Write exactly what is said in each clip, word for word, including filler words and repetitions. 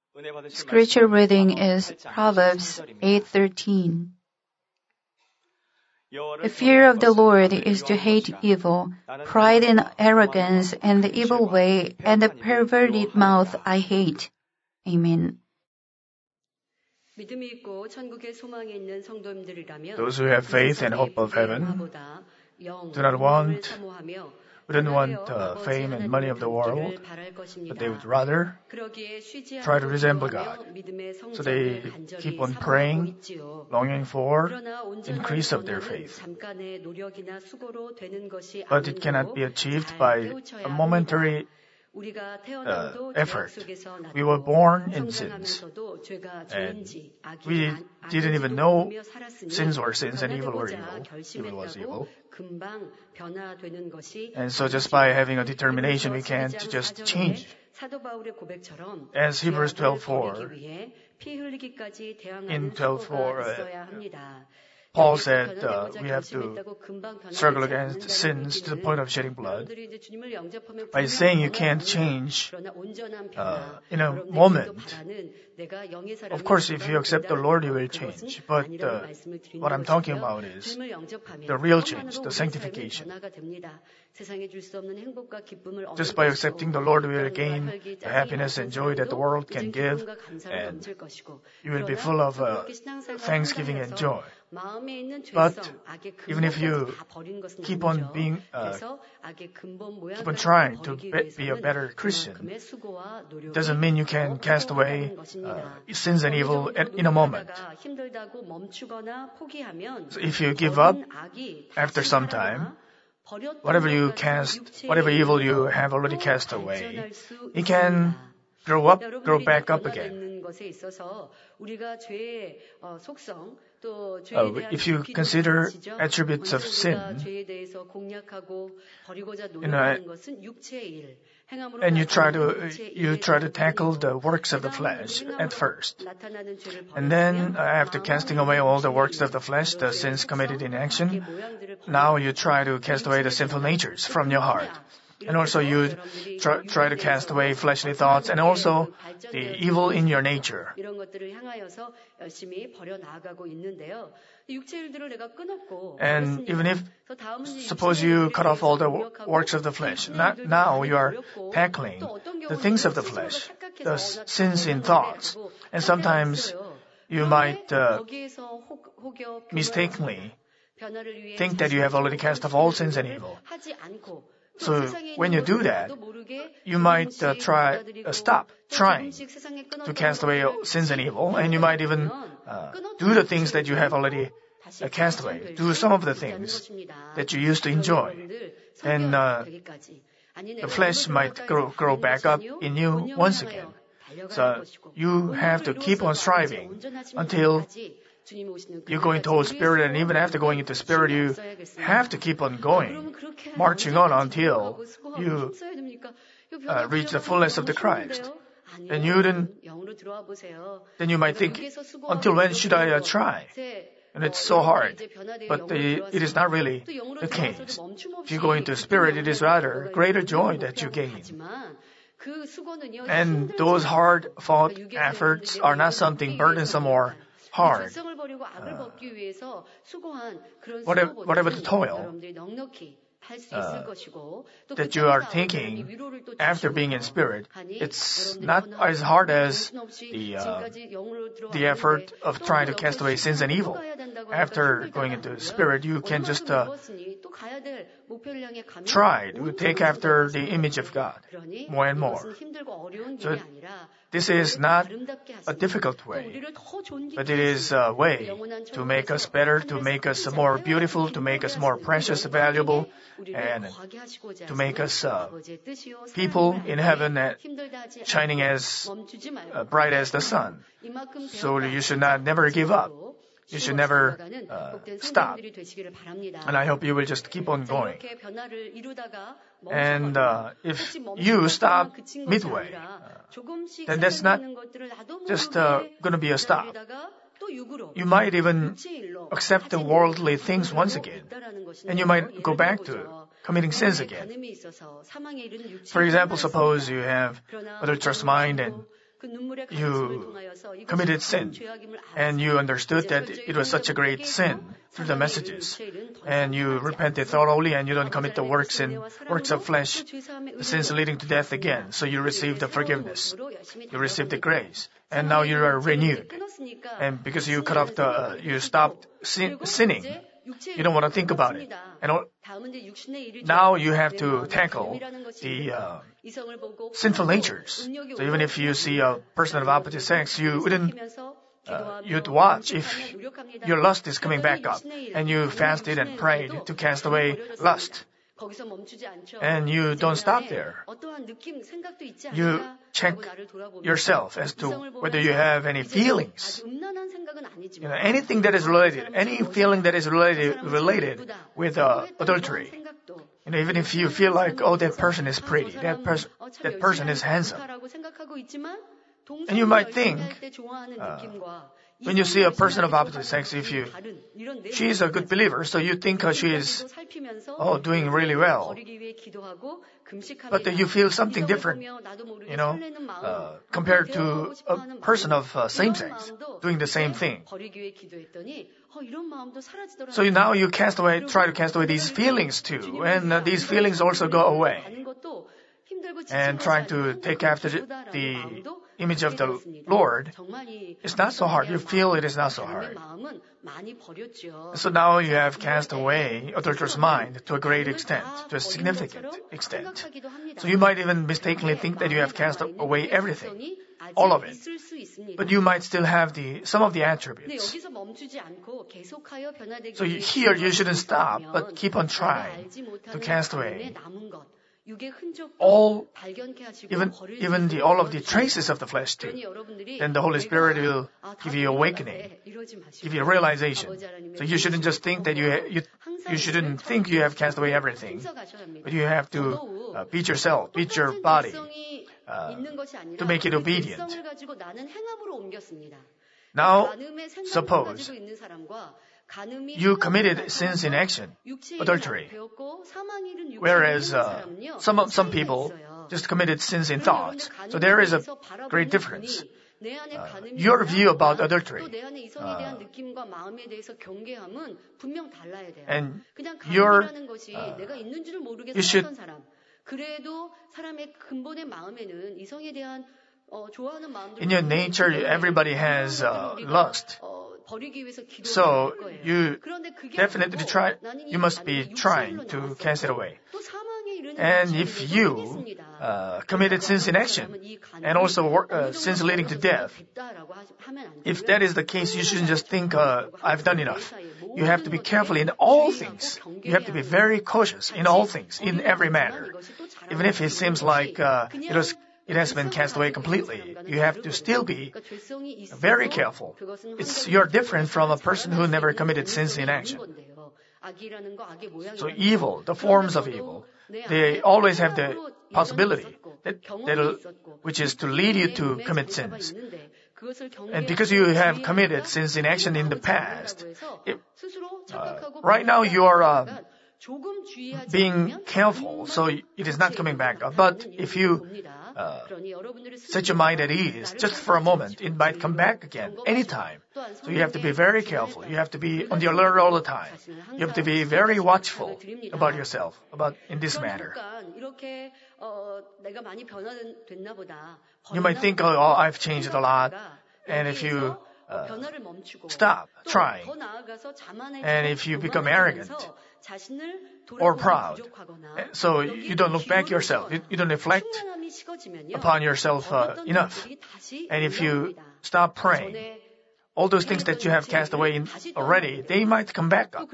Scripture reading is Proverbs eight thirteen. The fear of the Lord is to hate evil, pride and arrogance and the evil way and the perverted mouth I hate. Amen. Those who have faith and hope of heaven do not want, wouldn't want uh, fame and money of the world, but they would rather try to resemble God. So they keep on praying, longing for increase of their faith. But it cannot be achieved by a momentary uh, effort. We were born in sins, and we didn't even know sins were sins and evil were evil. Evil was evil. And so just by having a determination, we can't just change. As Hebrews twelve four, in twelve four, uh, Paul said uh, we have to struggle against sins to the point of shedding blood. By saying you can't change uh, in a moment, of course, if you accept the Lord, you will change. But uh, what I'm talking about is the real change, the sanctification. Just by accepting the Lord, we will gain the happiness and joy that the world can give, and you will be full of uh, thanksgiving and joy. But even if you keep on being, uh, keep on trying to be, be a better Christian, it doesn't mean you can cast away uh, sins and evil in a moment. So if you give up after some time, whatever you cast, whatever evil you have already cast away, it can grow up, grow back up again. Uh, if you consider attributes of sin, you know, and you try to you try to tackle the works of the flesh at first, and then uh, after casting away all the works of the flesh, the sins committed in action, now you try to cast away the sinful natures from your heart. And also you try, try to cast away fleshly thoughts and also the evil in your nature. And even if, suppose you cut off all the works of the flesh, not, now you are tackling the things of the flesh, the sins in thoughts. And sometimes you might uh, mistakenly think that you have already cast off all sins and evil. So when you do that, you might uh, try uh, stop trying to cast away sins and evil, and you might even uh, do the things that you have already uh, cast away. Do some of the things that you used to enjoy, and uh, the flesh might grow, grow back up in you once again. So you have to keep on striving until you go into Holy Spirit, and even after going into Spirit, you have to keep on going, marching on until you uh, reach the fullness of the Christ. And you then, then you might think, until when should I uh, try? And it's so hard. But the, it is not really the case. If you go into Spirit, it is rather greater joy that you gain. And those hard-fought efforts are not something burdensome or hard. Uh, whatever, whatever the toil uh, that you are taking after being in Spirit, it's not as hard as the uh, the effort of trying to cast away sins and evil. After going into Spirit, you can just uh, try to take after the image of God more and more. So this is not a difficult way, but it is a way to make us better, to make us more beautiful, to make us more precious, valuable, and to make us uh, people in heaven that shining as uh, bright as the sun. So you should not never give up. You should never uh, stop. And I hope you will just keep on going. And uh, if you stop midway, uh, then that's not just uh, going to be a stop. You might even accept the worldly things once again. And you might go back to committing sins again. For example, suppose you have adulterous mind and you committed sin, and you understood that it was such a great sin through the messages, and you repented thoroughly, and you don't commit the works in works of flesh, the sins leading to death again. So you receive the forgiveness, you receive the grace, and now you are renewed. And because you cut off the, uh, you stopped sin, sinning, you don't want to think about it. And now you have to tackle the uh, sinful natures. So even if you see a person of opposite sex, you wouldn't, uh, you'd watch if your lust is coming back up, and you fasted and prayed to cast away lust. And you don't stop there. You check yourself as to whether you have any feelings. You know, anything that is related, any feeling that is related, related with uh, adultery. You know, even if you feel like, oh, that person is pretty, that, pers- that person is handsome. And you might think, uh, when you see a person of opposite sex, if you, she is a good believer, so you think uh, she is, oh, doing really well. But uh, you feel something different, you know, uh, compared to a person of uh, same sex doing the same thing. So you, now you cast away, try to cast away these feelings too, and uh, these feelings also go away. And trying to take after the image of the Lord, it's not so hard. You feel it is not so hard. So now you have cast away adulterous mind to a great extent, to a significant extent. So you might even mistakenly think that you have cast away everything, all of it. But you might still have the some of the attributes. So you, here you shouldn't stop, but keep on trying to cast away all, even, even the, all of the traces of the flesh too. Then the Holy Spirit will give you awakening, give you realization. So you shouldn't just think that you, you, you shouldn't think you have cast away everything, but you have to uh, beat yourself, beat your body, uh, to make it obedient. Now, suppose you committed sins in action, adultery, whereas uh, some some people just committed sins in thought. So there is a great difference. Uh, your view about adultery uh, and your uh, you should in your nature everybody has uh, lust. So you definitely try, you must be trying to cast it away. And if you uh, committed sins in action and also work, uh, sins leading to death, if that is the case, you shouldn't just think, uh, I've done enough. You have to be careful in all things. You have to be very cautious in all things, in every matter. Even if it seems like uh, it was It has been cast away completely. You have to still be very careful. It's, you're different from a person who never committed sins in action. So evil, the forms of evil, they always have the possibility that that'll, which is to lead you to commit sins. And because you have committed sins in action in the past, it, uh, right now you are uh, being careful, so it is not coming back up. But if you uh, set your mind at ease just for a moment, it might come back again anytime. So you have to be very careful. You have to be on the alert all the time. You have to be very watchful about yourself, about in this matter. You might think, oh, I've changed a lot. And if you uh, stop trying, and if you become arrogant or proud, so you don't look back yourself, you, you don't reflect upon yourself uh, enough. And if you stop praying, all those things that you have cast away in already, they might come back up.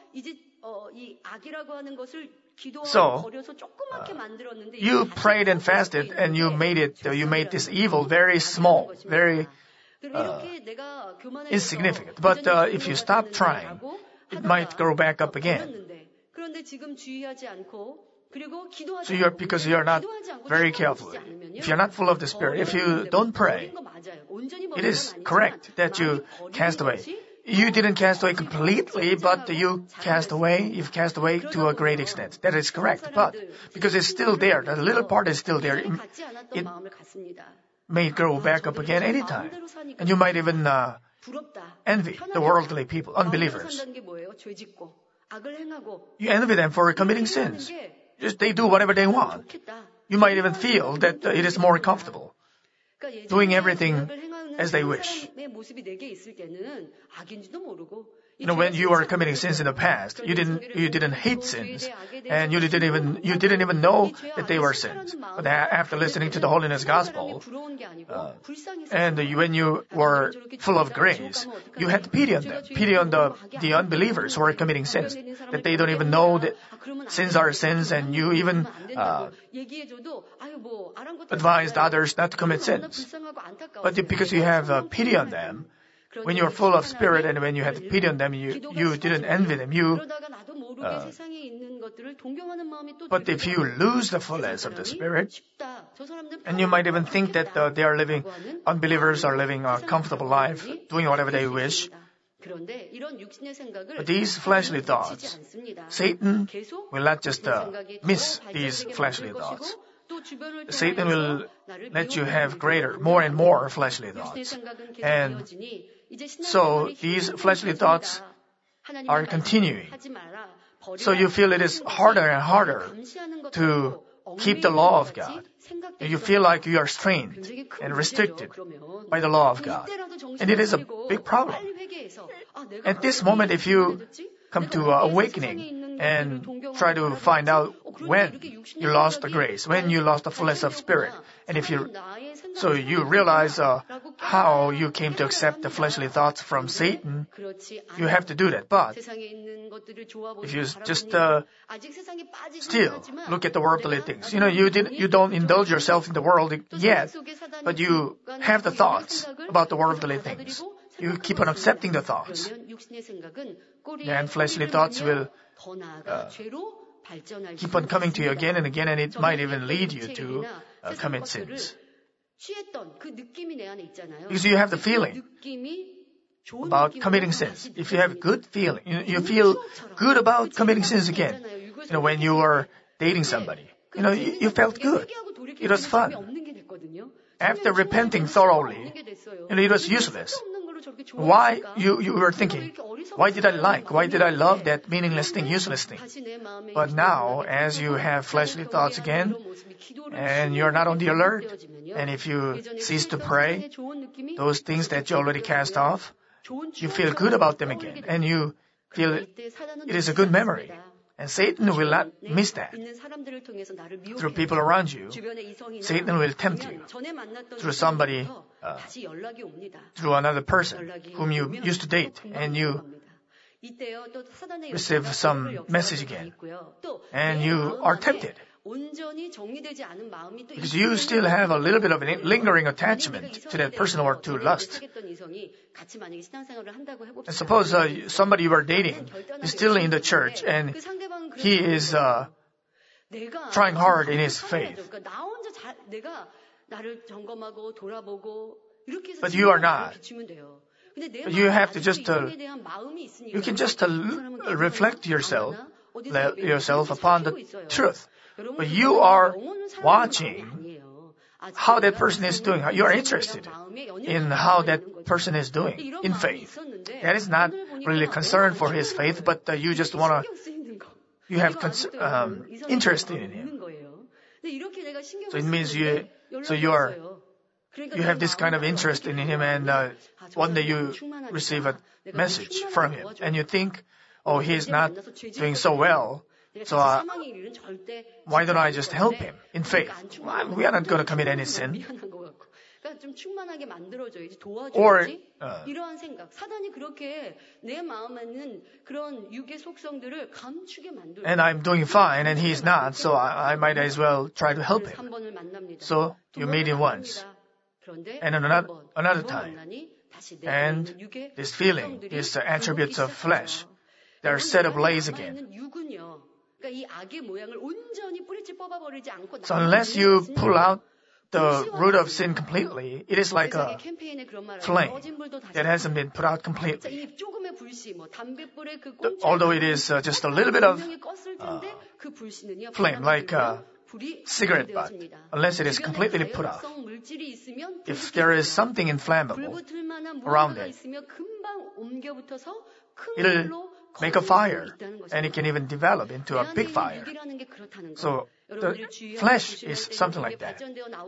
So, uh, you prayed and fasted, and you made it, uh, you made this evil very small, very uh, insignificant. But uh, if you stop trying, it might grow back up again. So you're, because you're not very careful. If you're not full of the Spirit, if you don't pray, it is correct that you cast away. You didn't cast away completely, but you cast away, you've cast away to a great extent. That is correct. But because it's still there, the little part is still there, it, may grow back up again anytime. And you might even uh, envy the worldly people, unbelievers. You envy them for committing sins. Just they do whatever they want. You might even feel that uh, it is more comfortable, doing everything as they wish. You know, when you were committing sins in the past, you didn't you didn't hate sins, and you didn't even you didn't even know that they were sins. But after listening to the Holiness Gospel, uh, and when you were full of grace, you had pity on them, pity on the the unbelievers who are committing sins, that they don't even know that sins are sins, and you even uh, advised others not to commit sins. But because you have uh, pity on them, when you are full of spirit and when you had pity on them, you, you didn't envy them. You, uh, but if you lose the fullness of the spirit, and you might even think that uh, they are living, unbelievers are living a comfortable life, doing whatever they wish. But these fleshly thoughts, Satan will not just uh, miss these fleshly thoughts. Satan will let you have greater, more and more fleshly thoughts. And so these fleshly thoughts are continuing. So you feel it is harder and harder to keep the law of God. You feel like you are strained and restricted by the law of God. And it is a big problem. At this moment, if you come to uh, awakening and try to find out when you lost the grace, when you lost the fullness of spirit, and if you, so you realize uh, how you came to accept the fleshly thoughts from Satan, you have to do that. But if you just uh, still look at the worldly things, you know, you didn't, you don't indulge yourself in the world yet, but you have the thoughts about the worldly things. You keep on accepting the thoughts. And fleshly thoughts will uh, keep on coming to you again and again, and it might even lead you to uh, commit sins. Because you have the feeling about committing sins. If you have good feeling, you, you feel good about committing sins again. You know, when you were dating somebody, you know, you, you felt good. It was fun. After repenting thoroughly, you know, it was useless. Why you, you were thinking, why did I like, why did I love that meaningless thing, useless thing? But now, as you have fleshly thoughts again, and you're not on the alert, and if you cease to pray, those things that you already cast off, you feel good about them again, and you feel it is a good memory. And Satan will not miss that. Through people around you, Satan will tempt you through somebody, uh, through another person whom you used to date, and you receive some message again, and you are tempted. Because you still have a little bit of a lingering attachment to that person or to lust. And suppose uh, somebody you are dating is still in the church and he is uh, trying hard in his faith. But you are not. But you have to just, uh, you can just uh, reflect yourself, yourself upon the truth. But you are watching how that person is doing. You are interested in how that person is doing in faith. That is not really concern for his faith, but uh, you just want to, you have cons- um, interest in him. So it means you, so you are, you have this kind of interest in him, and uh, one day you receive a message from him, and you think, oh, he is not doing so well. So uh, why don't I just help him in faith? We are not going to commit any sin. Or uh, and I'm doing fine and he's not, so I, I might as well try to help him. So you meet him once and another, another time. And this feeling, these attributes of flesh, they are set ablaze again. So unless you pull out the root of sin completely, it is like a flame that hasn't been put out completely. Although it is uh, just a little bit of uh, flame, like uh, cigarette butt unless it is completely put out. If there is something inflammable around it, it'll make a fire, and it can even develop into a big fire. So the flesh is something like that.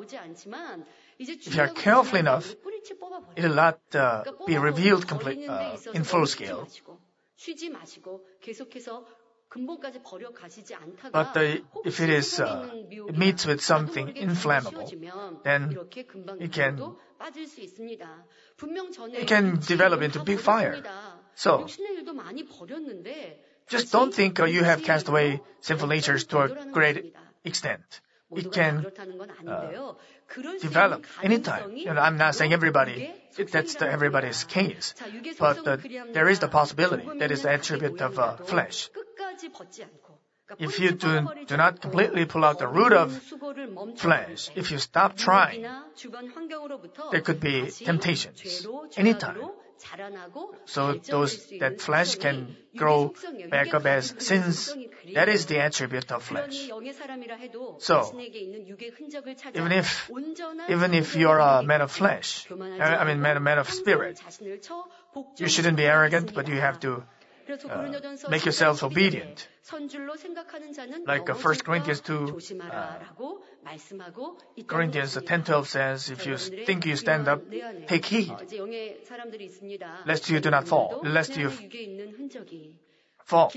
If you are careful enough, it will not uh, be revealed complete, uh, in full scale. But uh, if it is uh, it meets with something inflammable, then it can it can develop into big fire. So just don't think uh, you have cast away sinful natures to a great extent. It can uh, develop anytime. You know, I'm not saying everybody, that's the, everybody's case. But uh, there is the possibility that is the attribute of uh, flesh. If you do, do not completely pull out the root of flesh, if you stop trying, there could be temptations anytime. So those that flesh can grow back up as sins. That is the attribute of flesh. So even if even if you're a man of flesh, I mean man, man of spirit, you shouldn't be arrogant, but you have to uh, make yourself obedient. Like uh, First Corinthians two, uh, Corinthians ten twelve says, if you think you stand up, take heed, lest you do not fall, lest you fall.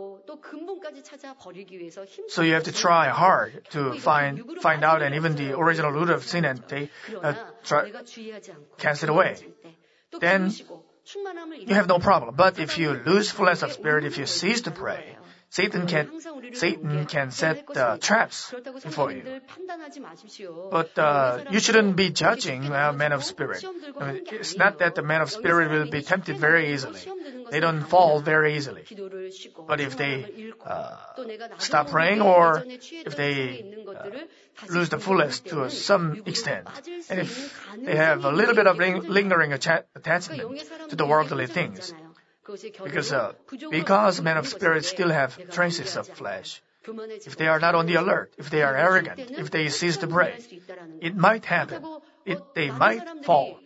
So you have to try hard to find find out and even the original root of sin and take, uh, try, cast it away. Then you have no problem. But if you lose fullness of spirit, if you cease to pray, Satan can Satan can set uh, traps before you. But uh, you shouldn't be judging a man of spirit. I mean, it's not that the man of spirit will be tempted very easily. They don't fall very easily. But if they uh, stop praying, or if they uh, lose the fullness to some extent, and if they have a little bit of lingering attachment to the worldly things, because uh, because men of spirit still have traces of flesh. If they are not on the alert, if they are arrogant, if they cease to pray, it might happen. It, they might fall.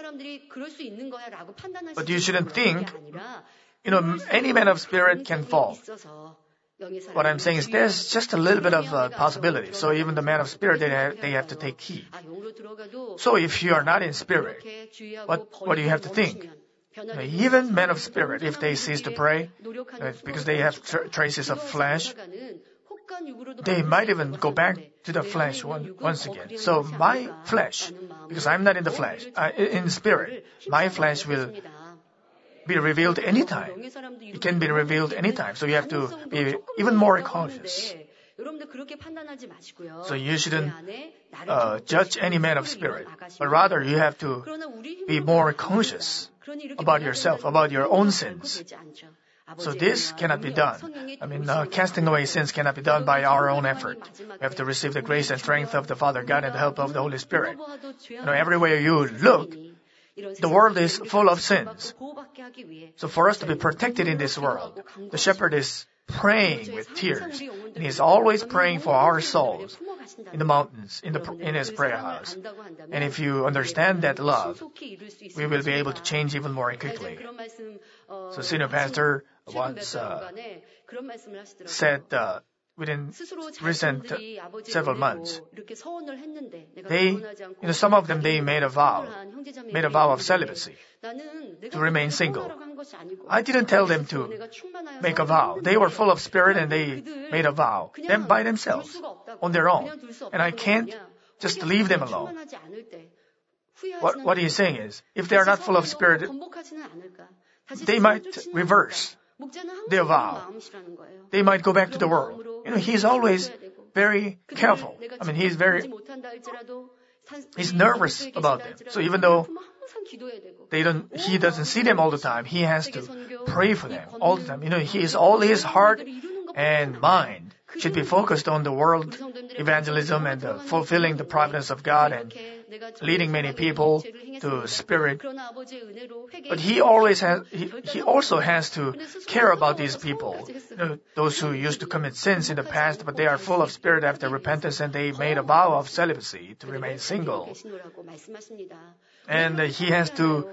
But you shouldn't think, you know, any man of spirit can fall. What I'm saying is there's just a little bit of uh, possibility. So even the man of spirit, they have, they have to take heed. So if you are not in spirit, what, what do you have to think? Even men of spirit, if they cease to pray, uh, because they have tra- traces of flesh, they might even go back to the flesh one, once again. So my flesh, because I'm not in the flesh, uh, in the spirit, my flesh will be revealed anytime. It can be revealed anytime. So you have to be even more cautious. So you shouldn't uh, judge any man of spirit, but rather you have to be more conscious about yourself, about your own sins. So this cannot be done. I mean, uh, casting away sins cannot be done by our own effort. We have to receive the grace and strength of the Father God and the help of the Holy Spirit. You know, everywhere you look, the world is full of sins. So for us to be protected in this world, the shepherd is praying with tears, and he's always praying for our souls in the mountains, in the in his prayer house. And if you understand that love, we will be able to change even more quickly. So senior pastor once uh, said uh, within recent uh, several months, they, you know, some of them, they made a vow, made a vow of celibacy to remain single. I didn't tell them to make a vow. They were full of spirit and they made a vow, them by themselves, on their own. And I can't just leave them alone. What, what he's saying is, if they are not full of spirit, they might reverse their vow. They might go back to the world. You know, he's always very careful. I mean, he's very, he's nervous about them. So even though they don't, he doesn't see them all the time, he has to pray for them all the time. You know, he is all his heart and mind should be focused on the world evangelism and uh, fulfilling the providence of God and leading many people to spirit. But he always has, he, he also has to care about these people, you know, those who used to commit sins in the past, but they are full of spirit after repentance and they made a vow of celibacy to remain single. And uh, he has to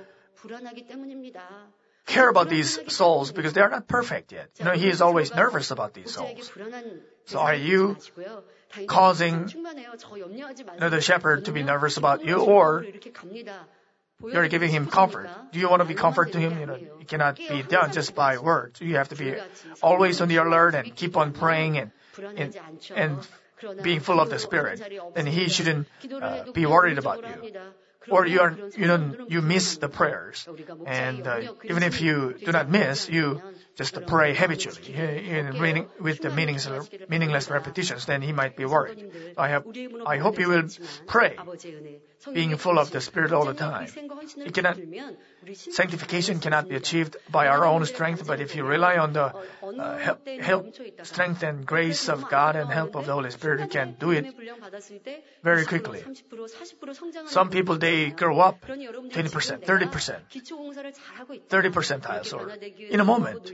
care about these souls because they are not perfect yet. You know, he is always nervous about these souls. So are you causing, you know, the shepherd to be nervous about you, or you're giving him comfort? Do you want to be comfort to him? You know, it cannot be done just by words. You have to be always on the alert and keep on praying and and, and being full of the Spirit. Then he shouldn't uh, be worried about you. Or you are, you know, you miss the prayers, and uh, even if you do not miss, you just pray habitually in meaning, with the meanings, meaningless repetitions. Then he might be worried. I have, I hope you will pray, being full of the Spirit all the time. It cannot, sanctification cannot be achieved by our own strength, but if you rely on the uh, help, help, strength and grace of God and help of the Holy Spirit, you can do it very quickly. Some people, they grow up twenty percent, thirty percent, thirty percentiles, or in a moment.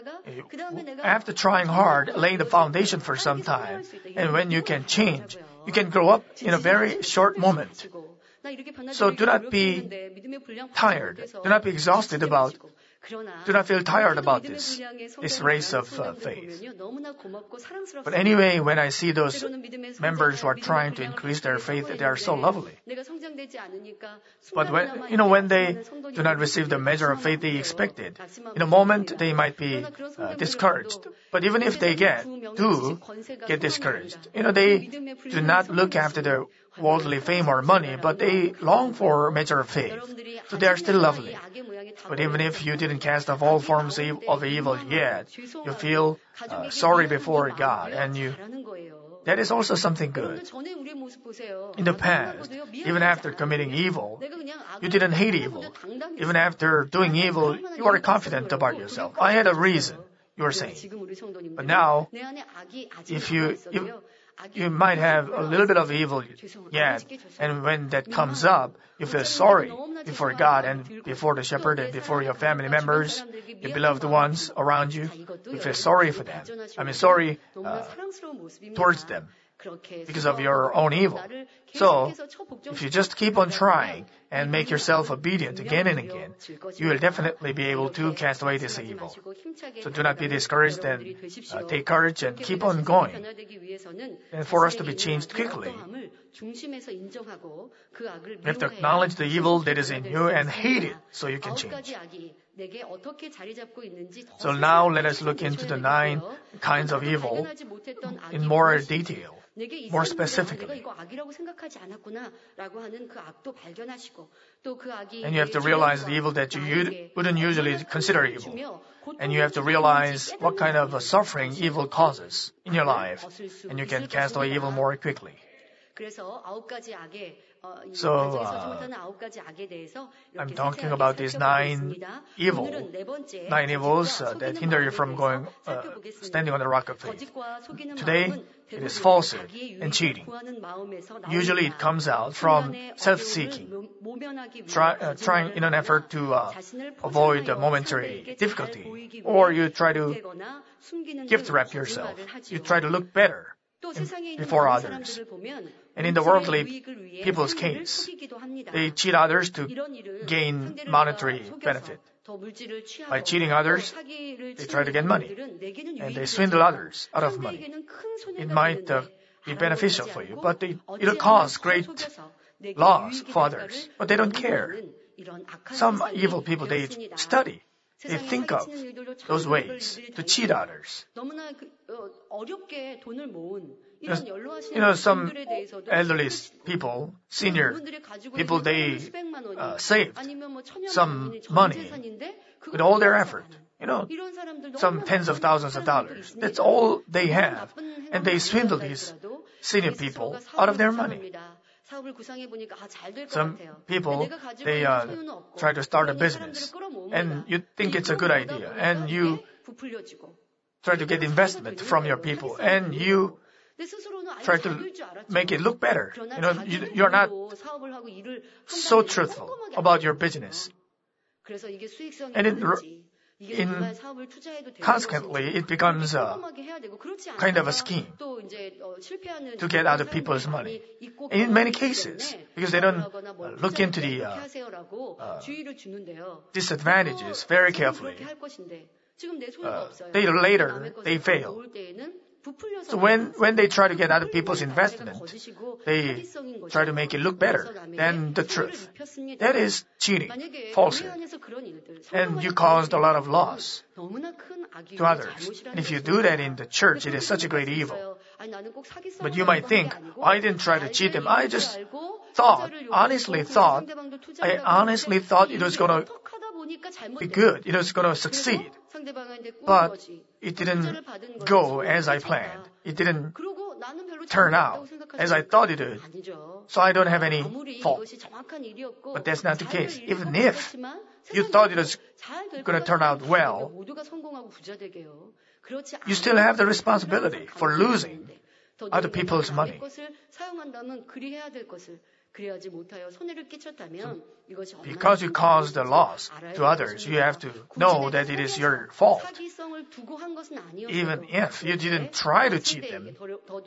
After trying hard, laying the foundation for some time, and when you can change, you can grow up in a very short moment. So do not be tired. Do not be exhausted about, do not feel tired about this, this race of uh, faith. But anyway, when I see those members who are trying to increase their faith, they are so lovely. But when, you know, when they do not receive the measure of faith they expected, in a moment they might be uh, discouraged. But even if they get, do get discouraged, you know, they do not look after their worldly fame or money, but they long for a measure of faith. So they are still lovely. But even if you didn't cast off all forms of evil yet, you feel uh, sorry before God, and you, that is also something good. In the past, even after committing evil, you didn't hate evil. Even after doing evil, you are confident about yourself. I had a reason, you are saying. But now, if you, if, you might have a little bit of evil yet, and when that comes up, you feel sorry before God and before the shepherd and before your family members, your beloved ones around you. You feel sorry for them. I mean, sorry uh, towards them because of your own evil. So, if you just keep on trying and make yourself obedient again and again, you will definitely be able to cast away this evil. So do not be discouraged, and uh, take courage and keep on going. And for us to be changed quickly, you have to acknowledge the evil that is in you and hate it so you can change. So now let us look into the nine kinds of evil in more detail, more specifically. And you have to realize the evil that you wouldn't usually consider evil. And you have to realize what kind of suffering evil causes in your life. And you can cast away evil more quickly. So, uh, I'm talking about these nine evil, nine evils uh, that hinder you from going, uh, standing on the rock of faith. Today, it is falsehood and cheating. Usually it comes out from self-seeking, try, uh, trying in an effort to uh, avoid a momentary difficulty. Or you try to gift-wrap yourself. You try to look better in, before others. And in the worldly people's case, they cheat others to gain monetary benefit. By cheating others, they try to get money. And they swindle others out of money. It might uh, be beneficial for you, but they, it'll cause great loss for others. But they don't care. Some evil people, they study. They think of those ways to cheat others. You know, some elderly people, senior people, they uh, saved some money with all their effort. You know, some tens of thousands of dollars. That's all they have. And they swindle these senior people out of their money. Some people, they uh, try to start a business, and you think it's a good idea, and you try to get investment from your people, and you try to make it look better. You know, you, you're not so truthful about your business. And it, in, consequently, it becomes a kind of a scheme to get other people's money. In many cases, because they don't look into the uh, uh, disadvantages very carefully, uh, they later, they fail. So when, when they try to get other people's investment, they try to make it look better than the truth. That is cheating, falsehood. And you caused a lot of loss to others. And if you do that in the church, it is such a great evil. But you might think, I didn't try to cheat them. I just thought, honestly thought, I honestly thought it was going to be good. It was going to succeed. But it didn't go as I planned. It didn't turn out as I thought it would. So I don't have any fault. But that's not the case. Even if you thought it was going to turn out well, you still have the responsibility for losing other people's money. Because you caused a loss to others, you have to know that it is your fault. Even if you didn't try to cheat them,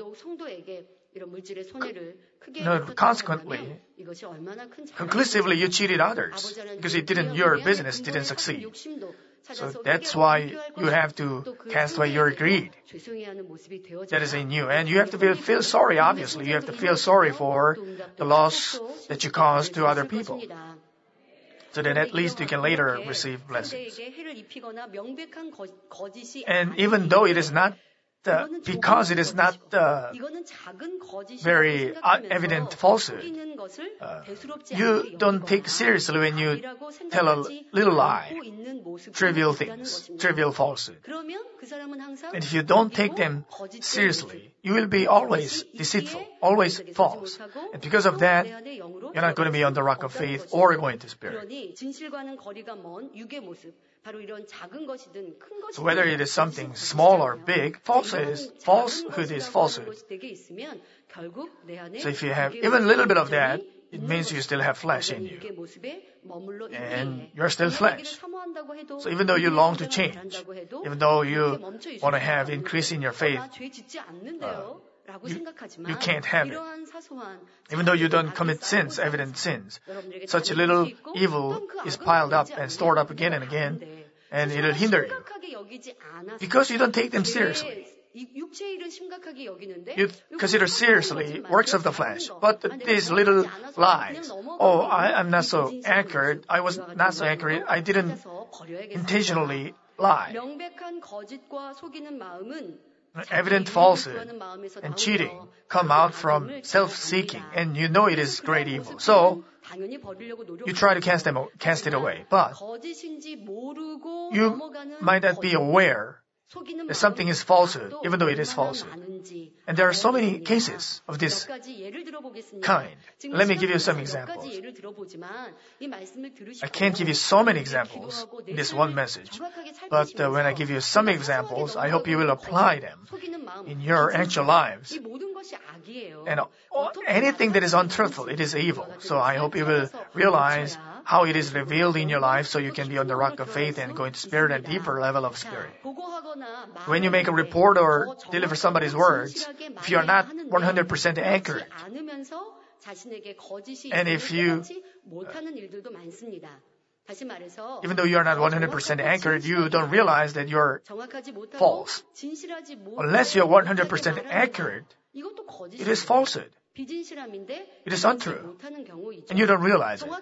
no, consequently, conclusively you cheated others because it didn't, your business didn't succeed. So that's why you have to cast away your greed that is in you. And you have to feel, feel sorry, obviously. You have to feel sorry for the loss that you caused to other people. So that at least you can later receive blessings. And even though it is not Uh, because it is not uh, very uh, evident falsehood, uh, you don't take seriously when you tell a little lie, trivial things, trivial falsehood. And if you don't take them seriously, you will be always deceitful, always false. And because of that, you're not going to be on the rock of faith or going to spirit. So whether it is something small or big, falsehood is, falsehood is falsehood. So if you have even a little bit of that, it means you still have flesh in you. And you're still flesh. So even though you long to change, even though you want to have increase in your faith, uh, You, you can't have it. Even though you don't commit sins, evident sins, such a little evil is piled up and stored up again and again, and it will hinder you. Because you don't take them seriously. You consider seriously works of the flesh. But these little lies, oh, I, I'm not so accurate, I was not so accurate, I didn't intentionally lie. Evident falsehood and cheating come out from self-seeking, and you know it is great evil. So, you try to cast them, cast it away. But, you might not be aware that something is falsehood, even though it is falsehood. And there are so many cases of this kind. Let me give you some examples. I can't give you so many examples in this one message. But uh, when I give you some examples, I hope you will apply them in your actual lives. And uh, anything that is untruthful, it is evil. So I hope you will realize how it is revealed in your life so you can be on the rock of faith and go into spirit and deeper level of spirit. When you make a report or deliver somebody's words, if you are not one hundred percent accurate, and if you, uh, even though you are not one hundred percent accurate, you don't realize that you're false. Unless you're one hundred percent accurate, it is falsehood. It is untrue. And you don't realize it.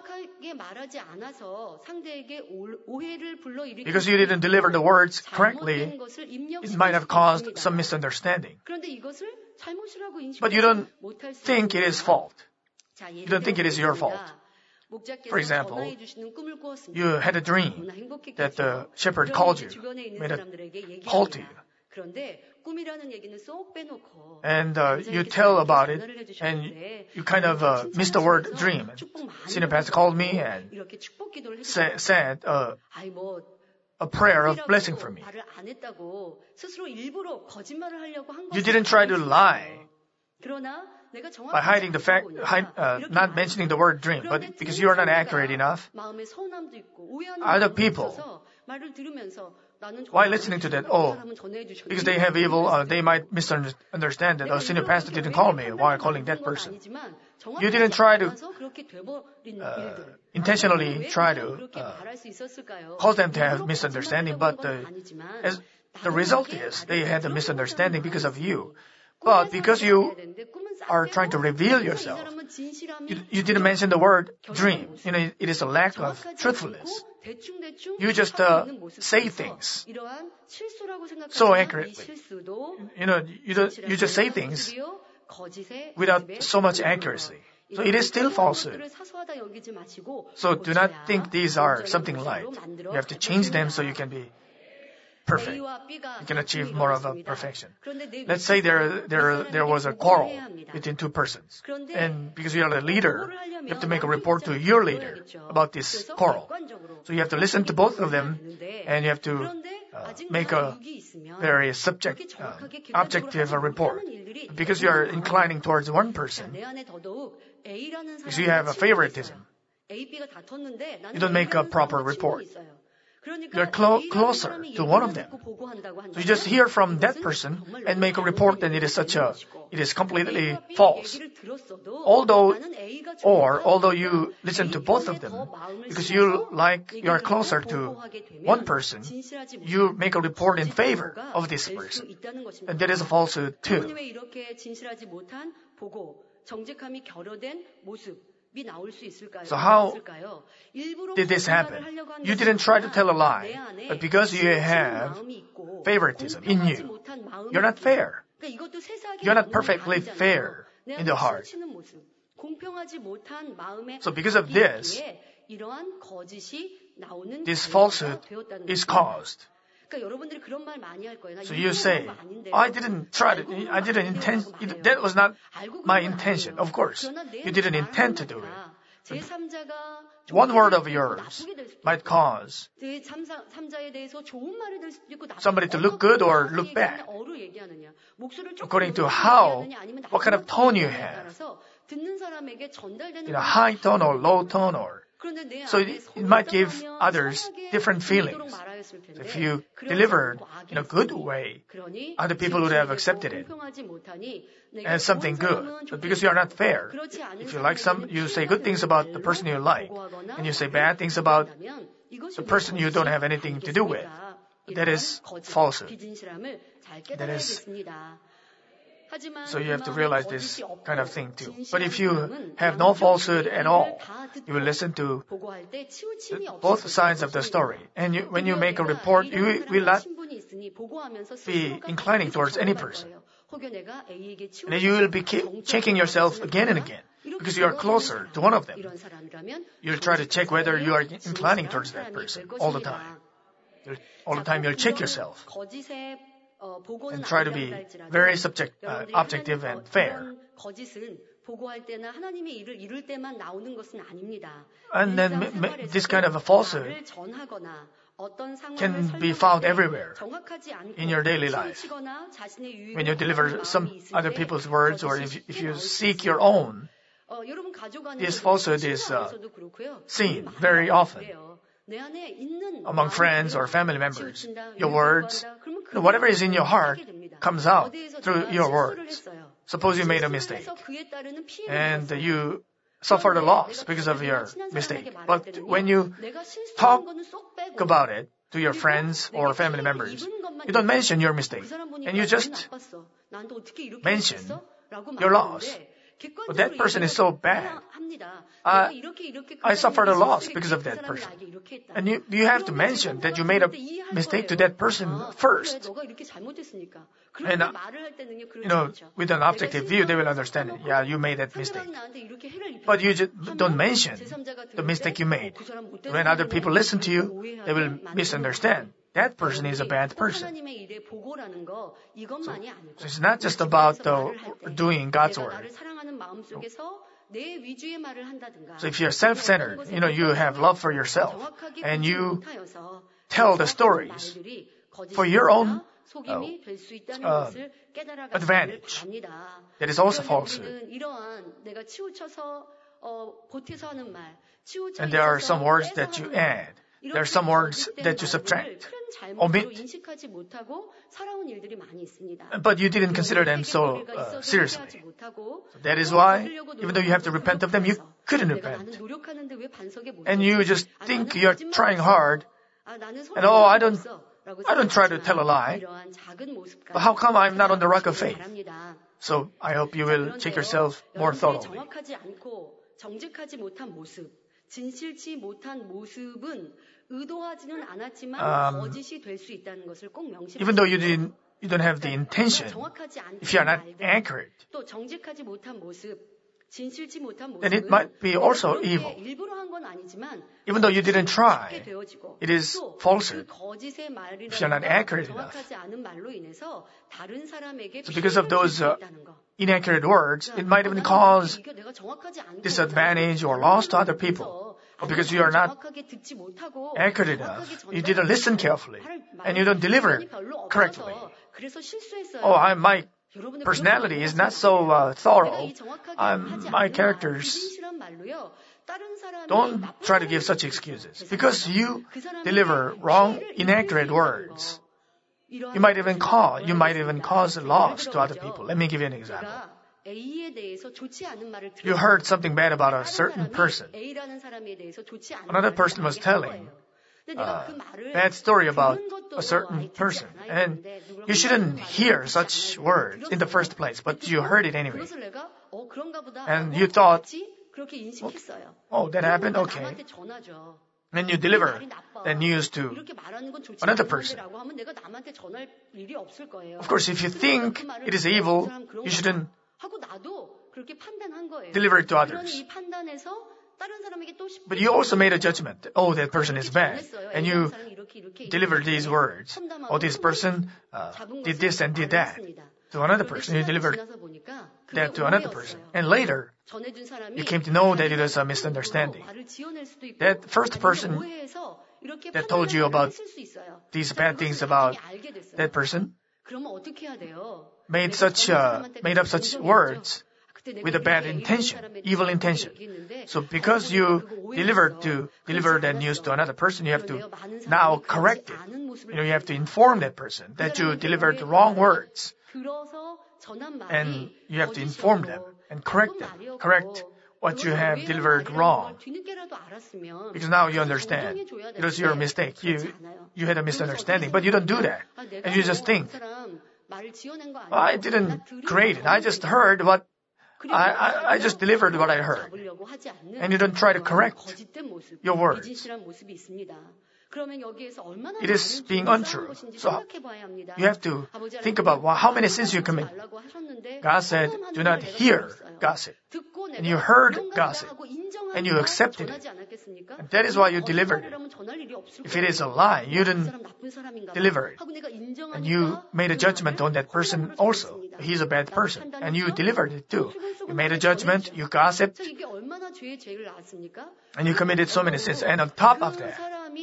Because you didn't deliver the words correctly, it might have caused some misunderstanding. But you don't think it is fault. You don't think it is your fault. For example, you had a dream that the shepherd called you, made a call to you. And uh, you tell about it, and you kind of uh, missed the word dream. Senior pastor called me and sa- said, uh, a prayer of blessing for me. You didn't try to lie by hiding the fact, hide, uh, not mentioning the word dream, but because you are not accurate enough. Other people, while listening to that, oh, because they have evil, uh, they might misunderstand that, oh, senior pastor didn't call me while calling that person. You didn't try to uh, intentionally try to uh, cause them to have misunderstanding, but the, as the result is they had a misunderstanding because of you. But because you are trying to reveal yourself, you, you didn't mention the word dream. You know, it is a lack of truthfulness. You just uh, say things so accurately. You know, you, don't, you just say things without so much accuracy. So it is still falsehood. So do not think these are something light. You have to change them so you can be perfect. You can achieve more of a perfection. Let's say there, there, there was a quarrel between two persons. And because you are the leader, you have to make a report to your leader about this quarrel. So you have to listen to both of them and you have to uh, make a very subject, uh, objective report. Because you are inclining towards one person, because you have a favoritism, you don't make a proper report. You're clo- closer to one of them. So you just hear from that person and make a report and it is such a, it is completely false. Although, or although you listen to both of them, because you like, you're closer to one person, you make a report in favor of this person. And that is a falsehood too. So how did this happen? You didn't try to tell a lie, but because you have favoritism in you, you're not fair. You're not perfectly fair in the heart. So because of this, this falsehood is caused. So you say, I didn't try to, I didn't intend, that was not my intention. Of course, you didn't intend to do it. One word of yours might cause somebody to look good or look bad, according to how, what kind of tone you have. In a high tone or low tone or so it, it might give others different feelings. So if you delivered in a good way, other people would have accepted it as something good. But because you are not fair, if you like some, you say good things about the person you like, and you say bad things about the person you don't have anything to do with. That is falsehood. That is. So you have to realize this kind of thing too. But if you have no falsehood at all, you will listen to both sides of the story. And you, when you make a report, you will not be inclining towards any person. And you will be checking yourself again and again because you are closer to one of them. You'll try to check whether you are inclining towards that person all the time. All the time you'll check yourself. And try to be very subject, uh, objective and fair. And then m- m- this kind of a falsehood can be found everywhere in your daily life. When you deliver some other people's words or if, if you seek your own, this falsehood is uh, seen very often. Among friends or family members, your words, whatever is in your heart comes out through your words. Suppose you made a mistake and you suffered a loss because of your mistake. But when you talk about it to your friends or family members, you don't mention your mistake and you just mention your loss. But that person is so bad. Uh, I suffered a loss because of that person. And you, you have to mention that you made a mistake to that person first. And, uh, you know, with an objective view, they will understand it. Yeah, you made that mistake. But you just don't mention the mistake you made. When other people listen to you, they will misunderstand. That person is a bad person. So, so it's not just about uh, doing God's word. So if you're self-centered, you know, you have love for yourself, and you tell the stories for your own uh, uh, advantage. That is also falsehood. And there are some words that you add. There are some words that you subtract, omit. But you didn't consider them so uh, seriously. So that is why, even though you have to repent of them, you couldn't repent. And you just think you're trying hard. And oh, I don't, I don't try to tell a lie. But how come I'm not on the rock of faith? So I hope you will check yourself more thoroughly. 진실치 못한 모습은 의도하지는 않았지만 Um, 거짓이 될 수 있다는 것을 꼭 명심하세요. Even though you didn't, you don't have the intention, if you are not accurate, 또 정직하지 못한 모습, 진실치 못한 모습은 then it might be also evil. 일부러 한 건 아니지만 Even though you didn't try, it is falsehood. If you're not accurate enough. So because of those uh, inaccurate words, it might even cause disadvantage or loss to other people. Or because you are not accurate enough, you didn't listen carefully, and you don't deliver correctly. Oh, I, my personality is not so uh, thorough. I'm, my characters. Don't try to give such excuses. Because you deliver wrong, inaccurate words, you might even cause, you might even cause loss to other people. Let me give you an example. You heard something bad about a certain person. Another person was telling a bad story about a certain person. And you shouldn't hear such words in the first place, but you heard it anyway. And you thought, oh, oh that happened? Okay. Then you deliver the news to another person. Of course, if you think it is evil, you shouldn't deliver it to others. But you also made a judgment. Oh, that person is bad. And you delivered these words. Oh, this person uh, did this and did that to another person. You delivered that to another person. And later, you came to know that it was a misunderstanding. That first person that told you about these bad things about that person made such uh, made up such words with a bad intention, evil intention. So because you delivered to deliver that news to another person, you have to now correct it. You know, you have to inform that person that you delivered the wrong words. And you have to inform them and correct them. Correct what you have delivered wrong. Because now you understand. It was your mistake. You, you had a misunderstanding. But you don't do that. And you just think, I didn't create it. I just heard what I, I, I just delivered what I heard. And you don't try to correct your words. It is being untrue. So you have to think about well, how many sins you commit. God said, do not hear gossip. And you heard gossip. And you accepted it. And that is why you delivered it. If it is a lie, you didn't deliver it. And you made a judgment on that person also. He's a bad person. And you delivered it too. You made a judgment, you gossiped, and you committed so many sins. And on top of that,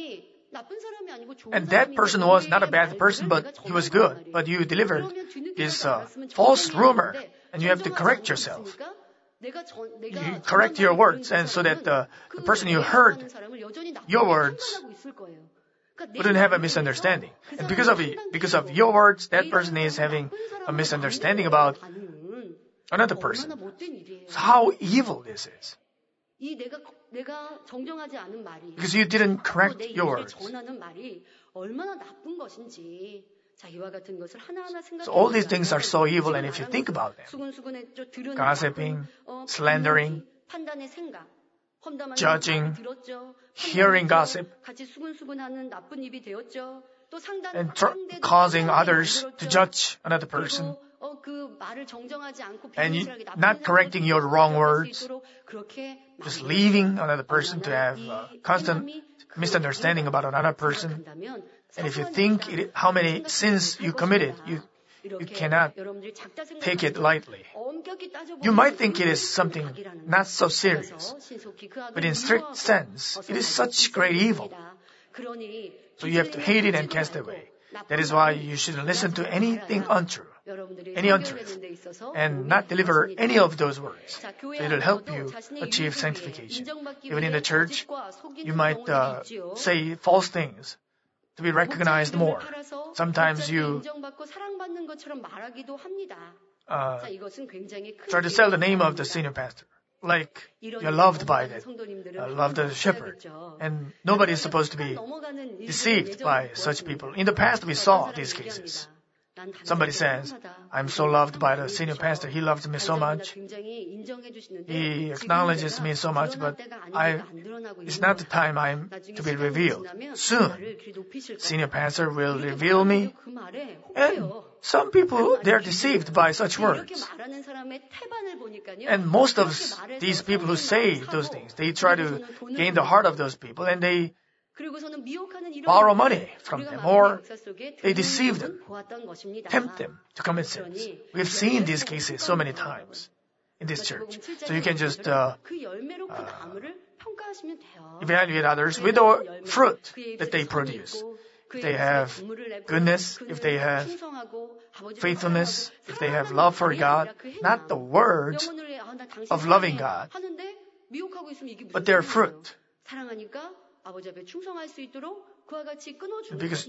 and that person was not a bad person, but he was good. But you delivered this uh, false rumor, and you have to correct yourself. You correct your words, and so that the, the person you heard your words wouldn't have a misunderstanding. And because of because of your words, that person is having a misunderstanding about another person. So how evil this is. Because you didn't correct your words. So all these things are so evil, and if you think about them, gossiping, slandering, judging, hearing gossip, and tr- causing others to judge another person, and you, not correcting your wrong words, just leaving another person to have uh, constant misunderstanding about another person. And if you think it, how many sins you committed, you, you cannot take it lightly. You might think it is something not so serious, but in strict sense, it is such great evil. So you have to hate it and cast it away. That is why you shouldn't listen to anything untrue, any untruth, and not deliver any of those words. So it'll help you achieve sanctification. Even in the church, you might uh, say false things to be recognized more. Sometimes you uh, try to sell the name of the senior pastor. Like you're loved by that, uh, love the shepherd. And nobody is supposed to be deceived by such people. In the past, we saw these cases. Somebody says, I'm so loved by the senior pastor. He loves me so much. He acknowledges me so much, but I, it's not the time I'm to be revealed. Soon, senior pastor will reveal me. And some people, they're deceived by such words. And most of these people who say those things, they try to gain the heart of those people and they borrow money from them or they deceive them, tempt them to commit sins. We've seen these cases so many times in this church. So you can just uh, uh, evaluate others with the fruit that they produce. If they have goodness, if they have faithfulness, if they have love for God, not the words of loving God, but their fruit. Because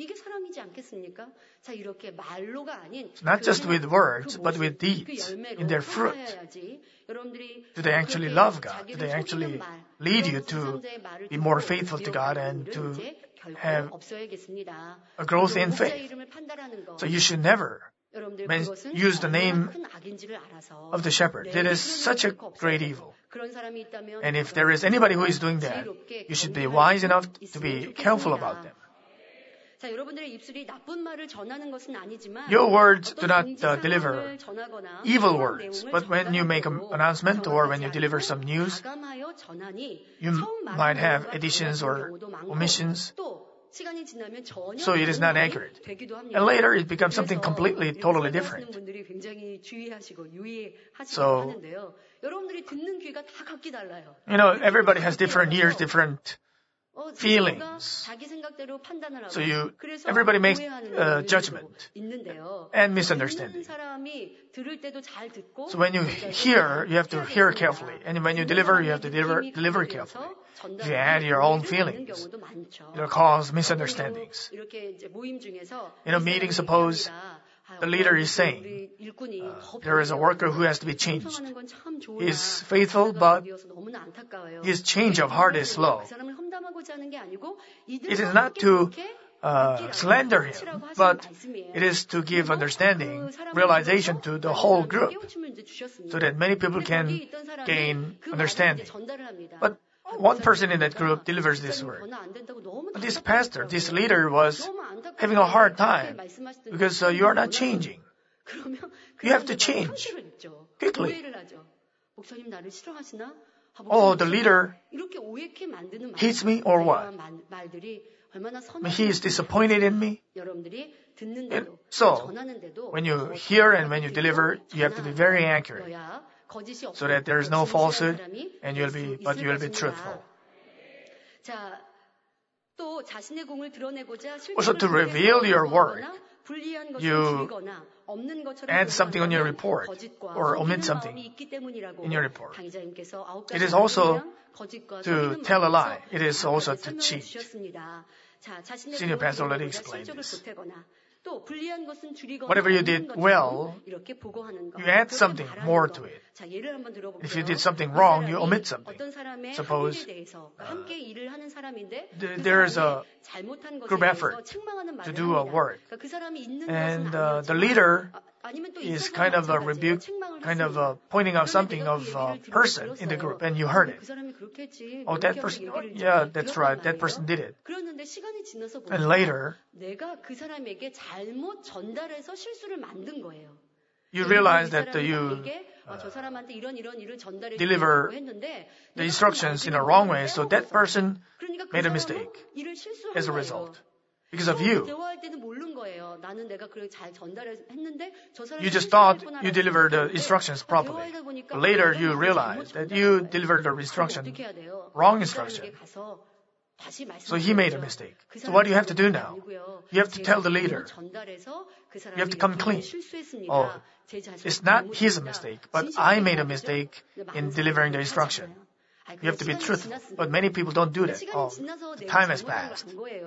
not just with words, but with deeds, in their fruit. Do they actually love God? Do they actually lead you to be more faithful to God and to have a growth in faith? So you should never use the name of the shepherd. That is such a great evil. And if there is anybody who is doing that, you should be wise enough to be careful about them. Your words do not uh, deliver evil words, but when you make an announcement or when you deliver some news, you might have additions or omissions. So it is not accurate. And later it becomes something completely, totally different. So, you know, everybody has different ears, different feelings. So you, everybody makes uh, judgment and misunderstanding. So when you hear, you have to hear carefully. And when you deliver, you have to deliver, deliver carefully. If you add your own feelings, it'll cause misunderstandings. In a meeting, suppose the leader is saying, uh, there is a worker who has to be changed. He is faithful, but his change of heart is slow. It is not to uh, slander him, but it is to give understanding, realization to the whole group, so that many people can gain understanding. But one person in that group delivers this word. But this pastor, this leader was having a hard time because uh, you are not changing. You have to change quickly. Oh, the leader hates me or what? He is disappointed in me. And so, when you hear and when you deliver, you have to be very accurate, so that there is no falsehood, and you'll be, but you'll be truthful. Also, to reveal your work, you add something on your report or omit something in your report. It is also to tell a lie. It is also to cheat. Senior pastor already explained this. Whatever you did well, you add something more to it. If you did something wrong, you omit something. Suppose uh, th- there is a group effort to do a work, and uh, the leader is kind of a rebuke, kind of a pointing out something of a person in the group, and you heard it. Oh, that person, oh, yeah, that's right, that person did it. And later, you realize that uh, you uh, deliver the instructions in a wrong way, so that person made a mistake as a result. Because of you. You just thought you delivered the instructions properly. Later you realize that you delivered the instruction, wrong instruction. So he made a mistake. So what do you have to do now? You have to tell the leader. You have to come clean. Oh, it's not his mistake, but I made a mistake in delivering the instruction. You have to be truthful. But many people don't do that. Oh, the time has passed.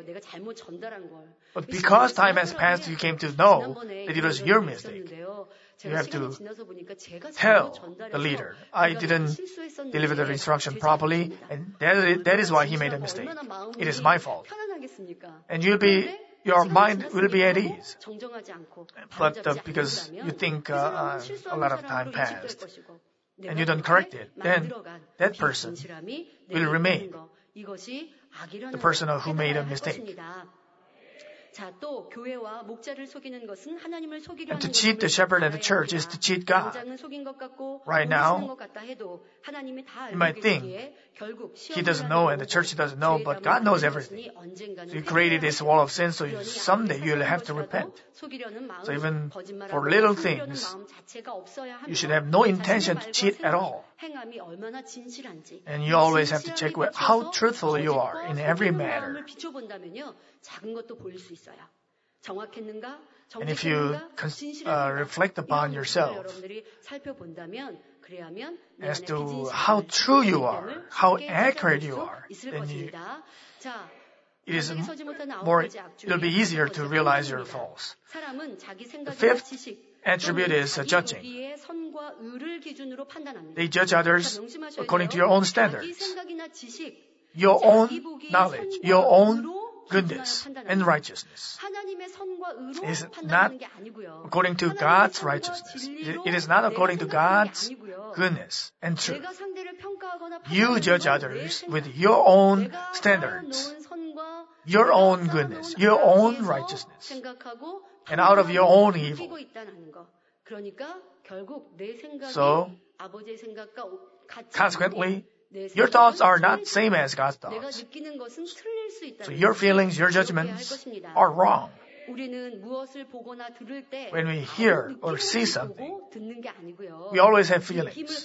But because time has passed, you came to know that it was your mistake. You have to tell the leader, I didn't deliver the instruction properly, and that, that is why he made a mistake. It is my fault. And you'll be, your mind will be at ease. But uh, because you think uh, uh, a lot of time passed, and you don't correct it, then that person will remain the person who made a mistake. And to cheat the shepherd and the church is to cheat God. Right now, you might think he doesn't know and the church doesn't know, but God knows everything. So he created this wall of sin, so you, someday you'll have to repent. So even for little things, you should have no intention to cheat at all. And you always have to check how truthful you are in every matter. And if you uh, reflect upon yourself as to how true you are, how accurate you are, then you, it is more, it'll be easier to realize you're false. The fifth attribute is uh, judging. They judge others according to your own standards, your own knowledge, your own goodness and righteousness. It is not according to God's righteousness. It is not according to God's goodness and truth. You judge others with your own standards, your own goodness, your own righteousness, and out of your own evil. So, consequently, your thoughts are not same as God's thoughts. So your feelings, your judgments are wrong. When we hear or see something, we always have feelings.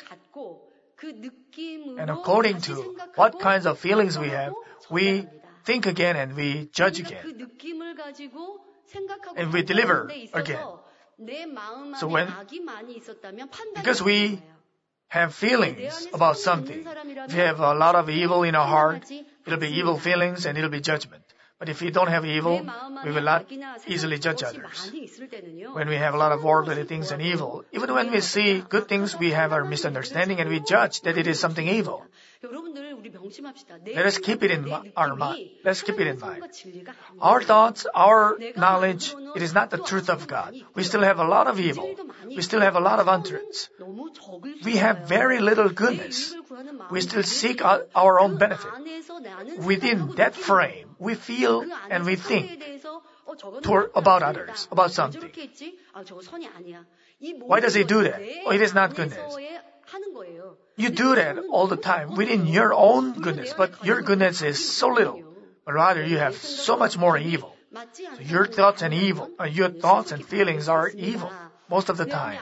And according to what kinds of feelings we have, we think again and we judge again. And we deliver again. So when, because we have feelings about something, if you have a lot of evil in our heart, it'll be evil feelings and it'll be judgment. But if we don't have evil, we will not easily judge others. When we have a lot of worldly things and evil, even when we see good things, we have our misunderstanding and we judge that it is something evil. Let us keep it in our mind. Let's keep it in mind. Our thoughts, our knowledge, it is not the truth of God. We still have a lot of evil. We still have a lot of untruths. We have very little goodness. We still seek our own benefit. Within that frame, we feel and we think toward, about others, about something. Why does he do that? Oh, it is not goodness. You do that all the time within your own goodness, but your goodness is so little. But rather, you have so much more evil. So your thoughts and evil, uh, your thoughts and feelings are evil most of the time.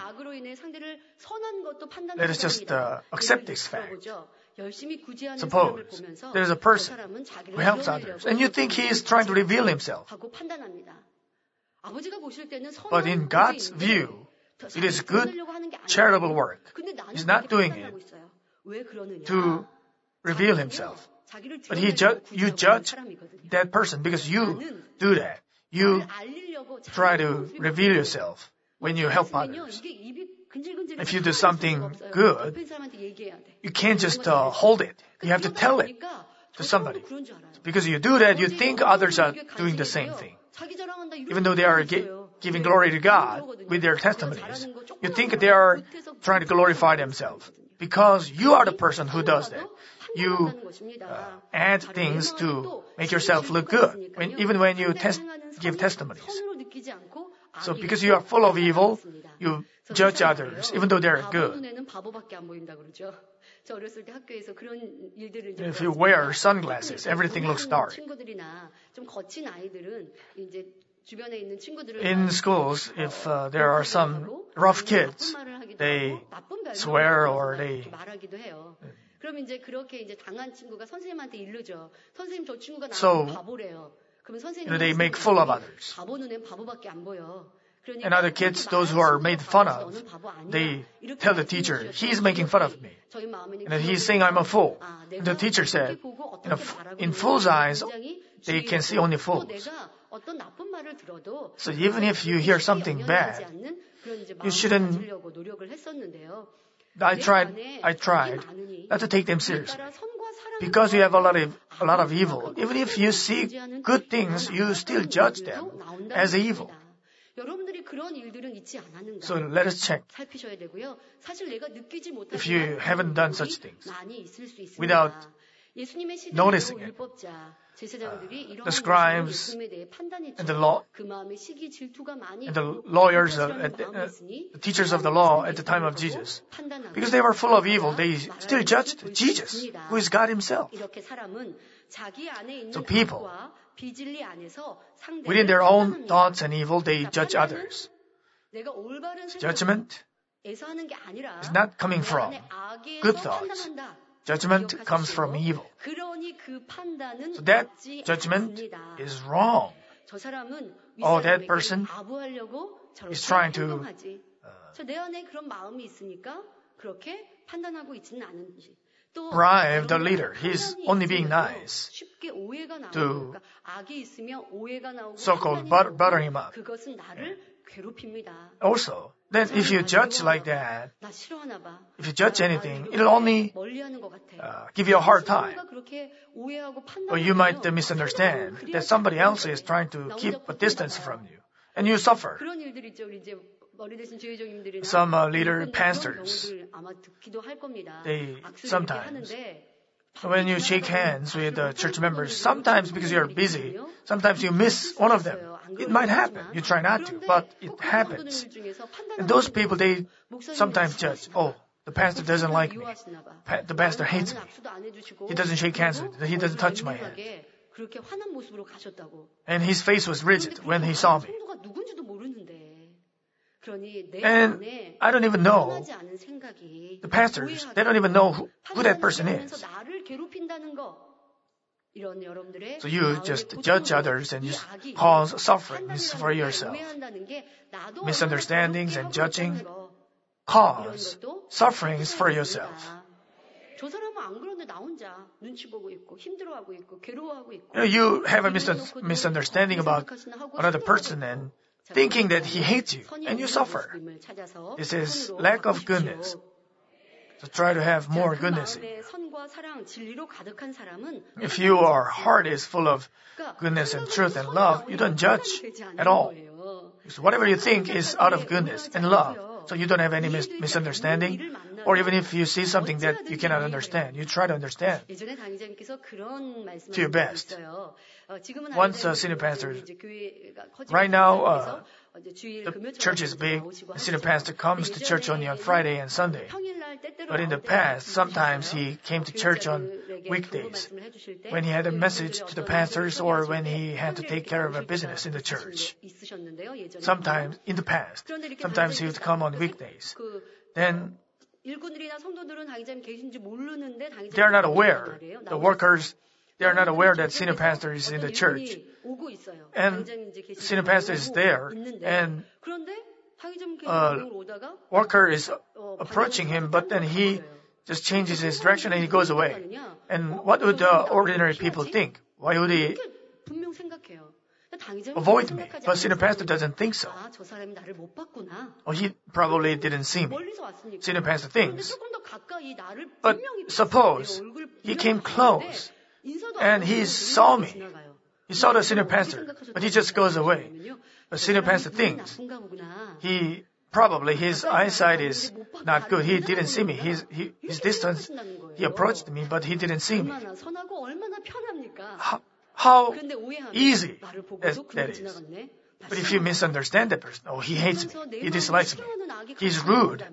Let us just uh, accept this fact. Suppose there is a person who helps others, and you think he is trying to reveal himself. But in God's view, it is good, charitable work. He's not doing it to reveal himself. But he ju- you judge that person because you do that. You try to reveal yourself when you help others. If you do something good, you can't just uh, hold it. You have to tell it to somebody. Because you do that, you think others are doing the same thing. Even though they are gi- giving glory to God with their testimonies, you think they are trying to glorify themselves. Because you are the person who does that. You uh, add things to make yourself look good, when, even when you tes- give testimonies. So because you are full of evil, you judge others, even though they are good. If you wear sunglasses, everything looks dark. In schools, if uh, there are some rough kids, they swear or they 그럼 이제 그렇게 이제 당한 친구가 선생님한테 일르죠. 선생님 저 친구가 So, 나한테 바보래요. 그럼 You 선생님 know, they make full of others. 바보 눈엔 바보밖에 안 보여. And other kids, those who are made fun of, they tell the teacher, he's making fun of me. And he's saying I'm a fool. And the teacher said, you know, in fools' eyes, they can see only fools. So even if you hear something bad, you shouldn't. I tried, I tried not to take them seriously. Because you have a lot of, a lot of evil, even if you see good things, you still judge them as evil. So let us check if you haven't done such things without noticing it. Uh, the scribes and the law and the lawyers, uh, uh, uh, the teachers of the law at the time of Jesus, because they were full of evil, they still judged Jesus, who is God Himself. So people, within their own thoughts and evil, they judge others. Judgment is not coming from good thoughts. Judgment comes from evil. So that judgment is wrong. Oh, that person is trying to uh, bribe the leader. He's only being nice to so-called butter, butter him up. Also, then if you judge like that, if you judge anything, it'll only uh, give you a hard time. Or you might uh, misunderstand that somebody else is trying to keep a distance from you, and you suffer. Some uh, leader pastors, they sometimes, when you shake hands with uh, church members, sometimes because you're busy, sometimes you miss one of them. It might happen. You try not to, but it happens. And those people, they sometimes judge, oh, the pastor doesn't like me. Pa- the pastor hates me. He doesn't shake hands with me. He doesn't touch my hand. And his face was rigid when he saw me. And I don't even know, the pastors, they don't even know who, who that person is. So you just judge others and you cause sufferings for yourself. Misunderstandings and judging cause sufferings for yourself. You know, you have a mis- misunderstanding about another person and thinking that he hates you, and you suffer. This is lack of goodness. So try to have more goodness in you. If your heart is full of goodness and truth and love, you don't judge at all. So whatever you think is out of goodness and love. So you don't have any mis- misunderstanding. Or even if you see something that you cannot understand, you try to understand to your best. Once a senior pastor, right now, uh, the church is big. The senior pastor comes to church only on Friday and Sunday. But in the past, sometimes he came to church on weekdays when he had a message to the pastors or when he had to take care of a business in the church. Sometimes, in the past, sometimes he would come on weekdays. Then they are not aware, the workers, they are not aware that senior pastor is in the church. And senior pastor is there, and a worker is approaching him, but then he just changes his direction and he goes away. And what would the ordinary people think? Why would he avoid me? But senior pastor doesn't think so. Oh, he probably didn't see me. Senior pastor thinks. But suppose he came close and he saw me. He saw the senior pastor, but he just goes away. But senior pastor thinks he probably his eyesight is not good. He didn't see me. His, he, his distance, he approached me, but he didn't see me. How, how easy that, that is. But if you misunderstand that person, oh, he hates me, he dislikes me, he's rude,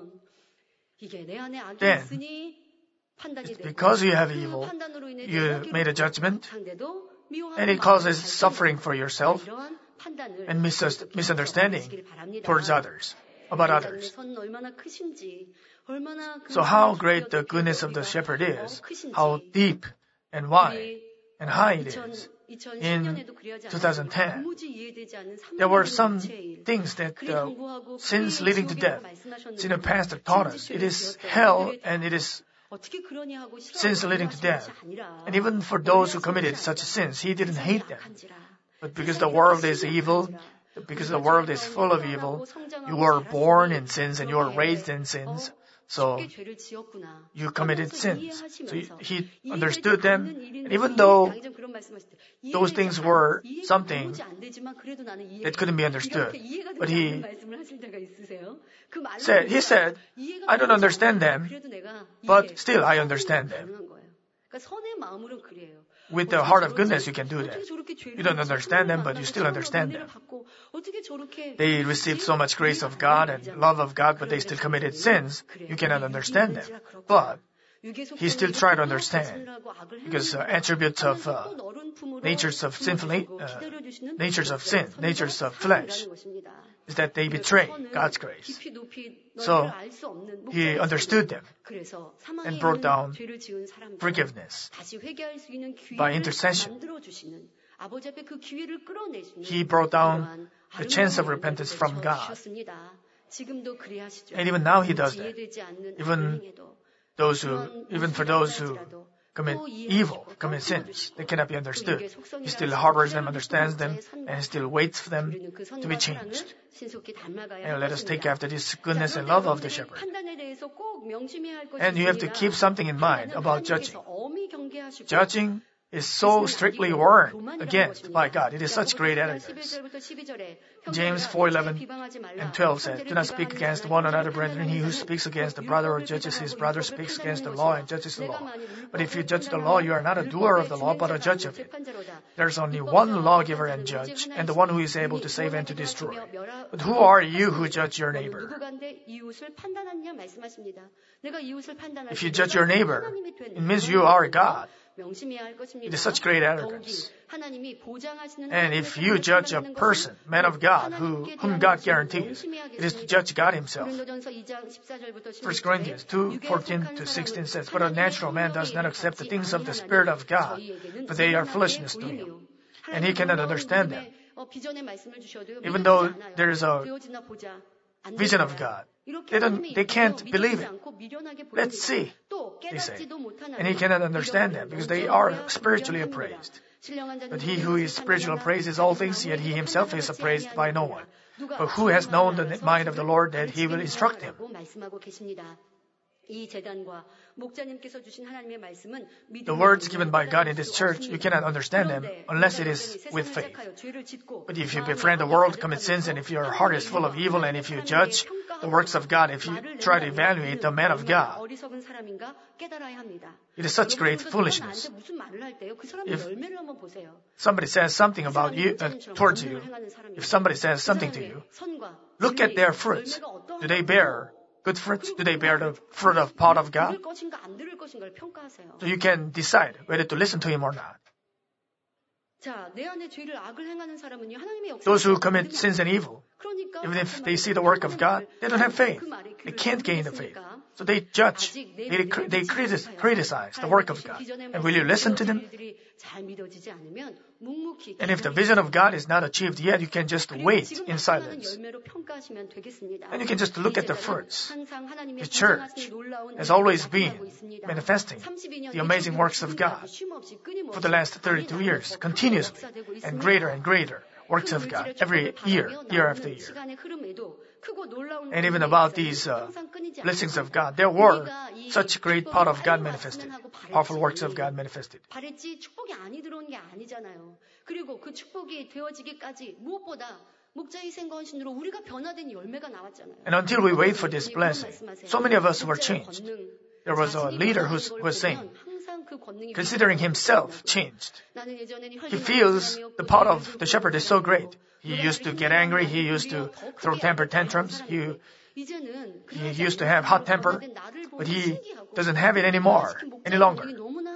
then it's because you have evil, you made a judgment, and it causes suffering for yourself and mis- misunderstanding towards others, about others. So how great the goodness of the shepherd is, how deep and wide and high it is. In twenty ten, there were some things that uh, sins leading to death. Senior pastor taught us it is hell and it is sins leading to death. And even for those who committed such sins, he didn't hate them. But because the world is evil, because the world is full of evil, you were born in sins and you were raised in sins. So you committed sins. So he understood them. And even though those things were something that couldn't be understood, but he said, he said, I don't understand them, but still I understand them. With the heart of goodness, you can do that. You don't understand them, but you still understand them. They received so much grace of God and love of God, but they still committed sins. You cannot understand them. But he still tried to understand, because uh, attributes of uh, natures of sinfully, uh, natures of sin, natures of flesh, is that they betray God's grace. So he understood them and brought down forgiveness by intercession. He brought down the chance of repentance from God. And even now he does that. Even those who, even for those who commit evil, commit sins, they cannot be understood. He still harbors them, understands them, and still waits for them to be changed. And let us take after this goodness and love of the shepherd. And you have to keep something in mind about judging. Judging is so strictly warned against by God. It is such great arrogance. James four eleven and twelve says, do not speak against one another, brethren. He who speaks against the brother or judges his brother speaks against the law and judges the law. But if you judge the law, you are not a doer of the law, but a judge of it. There is only one lawgiver and judge, and the one who is able to save and to destroy. But who are you who judge your neighbor? If you judge your neighbor, it means you are God. It is such great arrogance. And if you judge a person, man of God, who, whom God guarantees, it is to judge God himself. First Corinthians two fourteen to sixteen says, but a natural man does not accept the things of the Spirit of God, for they are foolishness to him, and he cannot understand them. Even though there is a vision of God, They don't, they can't believe it. Let's see, they say. And he cannot understand them because they are spiritually appraised. But he who is spiritually appraised is all things, yet he himself is appraised by no one. But who has known the mind of the Lord that he will instruct him? The words given by God in this church, you cannot understand them unless it is with faith. But if you befriend the world, commit sins, and if your heart is full of evil, and if you judge the works of God, if you try to evaluate the man of God, it is such great foolishness. If somebody says something about you, uh, towards you, if somebody says something to you, look at their fruits. Do they bear good fruits? Do they bear the fruit of part of God? So you can decide whether to listen to him or not. Those who commit sins and evil, even if they see the work of God, they don't have faith. They can't gain the faith. So they judge, they, they criticize the work of God. And will you listen to them? And if the vision of God is not achieved yet, you can just wait in silence. And you can just look at the fruits. The church has always been manifesting the amazing works of God for the last thirty-two years, continuously, and greater and greater works of God every year, year after year. And even about these uh, blessings of God, there were such great power of God manifested, powerful works of God manifested. And until we wait for this blessing, so many of us were changed. There was a leader who was saying, considering himself changed, he feels the power of the shepherd is so great. He used to get angry. He used to throw temper tantrums. He, he used to have hot temper, but he doesn't have it anymore, any longer.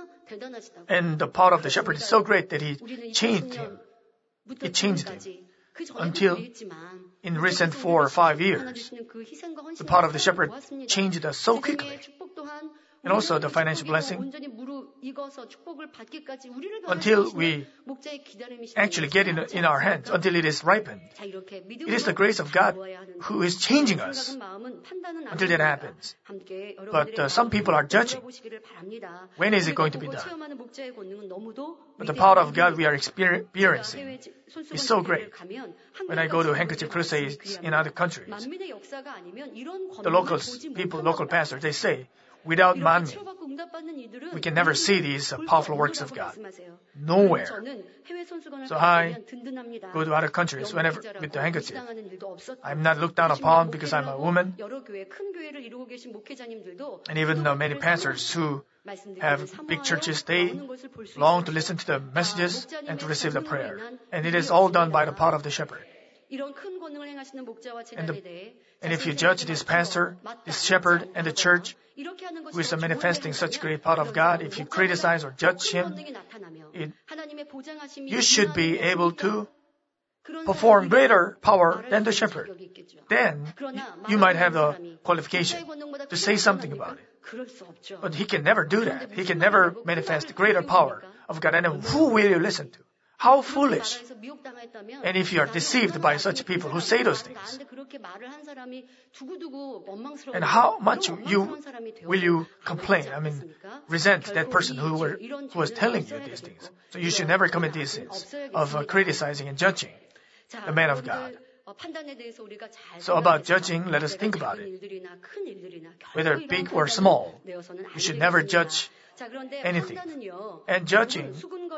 And the power of the shepherd is so great that he changed him. It changed him. until in recent four or five years, the part of the shepherd changed us so quickly. And also the financial blessing, until we actually get it in our hands, until it is ripened. It is the grace of God who is changing us until that happens. But uh, some people are judging. When is it going to be done? But the power of God we are experiencing is so great. When I go to handkerchief crusades in other countries, the local people, local pastors, they say, without Manmin, we can never see these uh, powerful works of God. Nowhere. So I go to other countries whenever with the handkerchief. I'm not looked down upon because I'm a woman. And even uh, many pastors who have big churches, they long to listen to the messages and to receive the prayer. And it is all done by the power of the shepherd. And, the, and if you judge this pastor, this shepherd, and the church, who is manifesting such great power of God, if you criticize or judge him, it, you should be able to perform greater power than the shepherd. Then you might have the qualification to say something about it. But he can never do that. He can never manifest greater power of God. And who will you listen to? How foolish. And if you are deceived by such people who say those things, and how much you will you complain, I mean, resent that person who, were, who was telling you these things. So you should never commit these sins of uh, criticizing and judging the man of God. So about judging, let us think about it. Whether big or small, you should never judge anything. And judging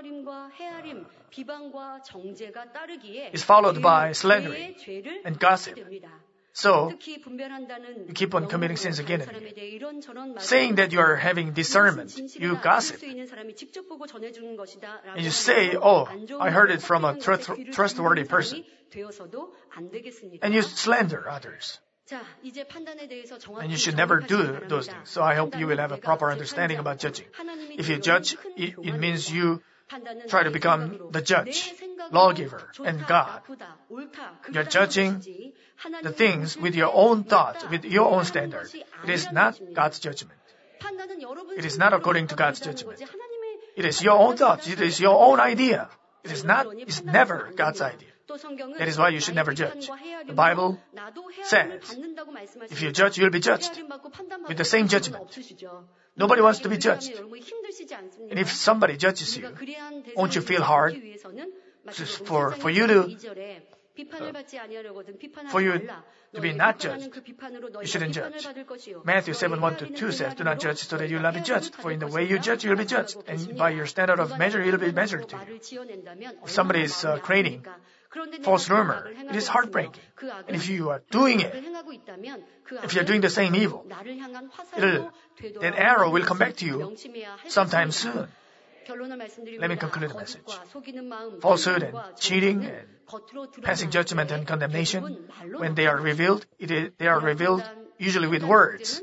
is followed by slandering and gossip. So, you keep on committing sins again and again. Saying that you are having discernment, you gossip. And you say, oh, I heard it from a trust- trustworthy person. And you slander others. And you should never do those things. So I hope you will have a proper understanding about judging. If you judge, it, it means you try to become the judge, lawgiver, and God. You're judging the things with your own thoughts, with your own standard. It is not God's judgment. It is not according to God's judgment. It is your own thoughts. It is your own idea. It is not, it's never God's idea. That is why you should never judge. The Bible says, if you judge, you'll be judged with the same judgment. Nobody wants to be judged. And if somebody judges you, won't you feel hard for, for you to uh, for you to be not judged? You shouldn't judge. Matthew seven, one to two says, do not judge so that you will not be judged. For in the way you judge, you will be judged. And by your standard of measure, it will be measured to you. If somebody is uh, creating false rumor, it is heartbreaking. And if you are doing it, if you are doing the same evil, it'll, that arrow will come back to you sometime soon. Let me conclude the message. Falsehood and cheating and passing judgment and condemnation, when they are revealed, it is, they are revealed usually with words.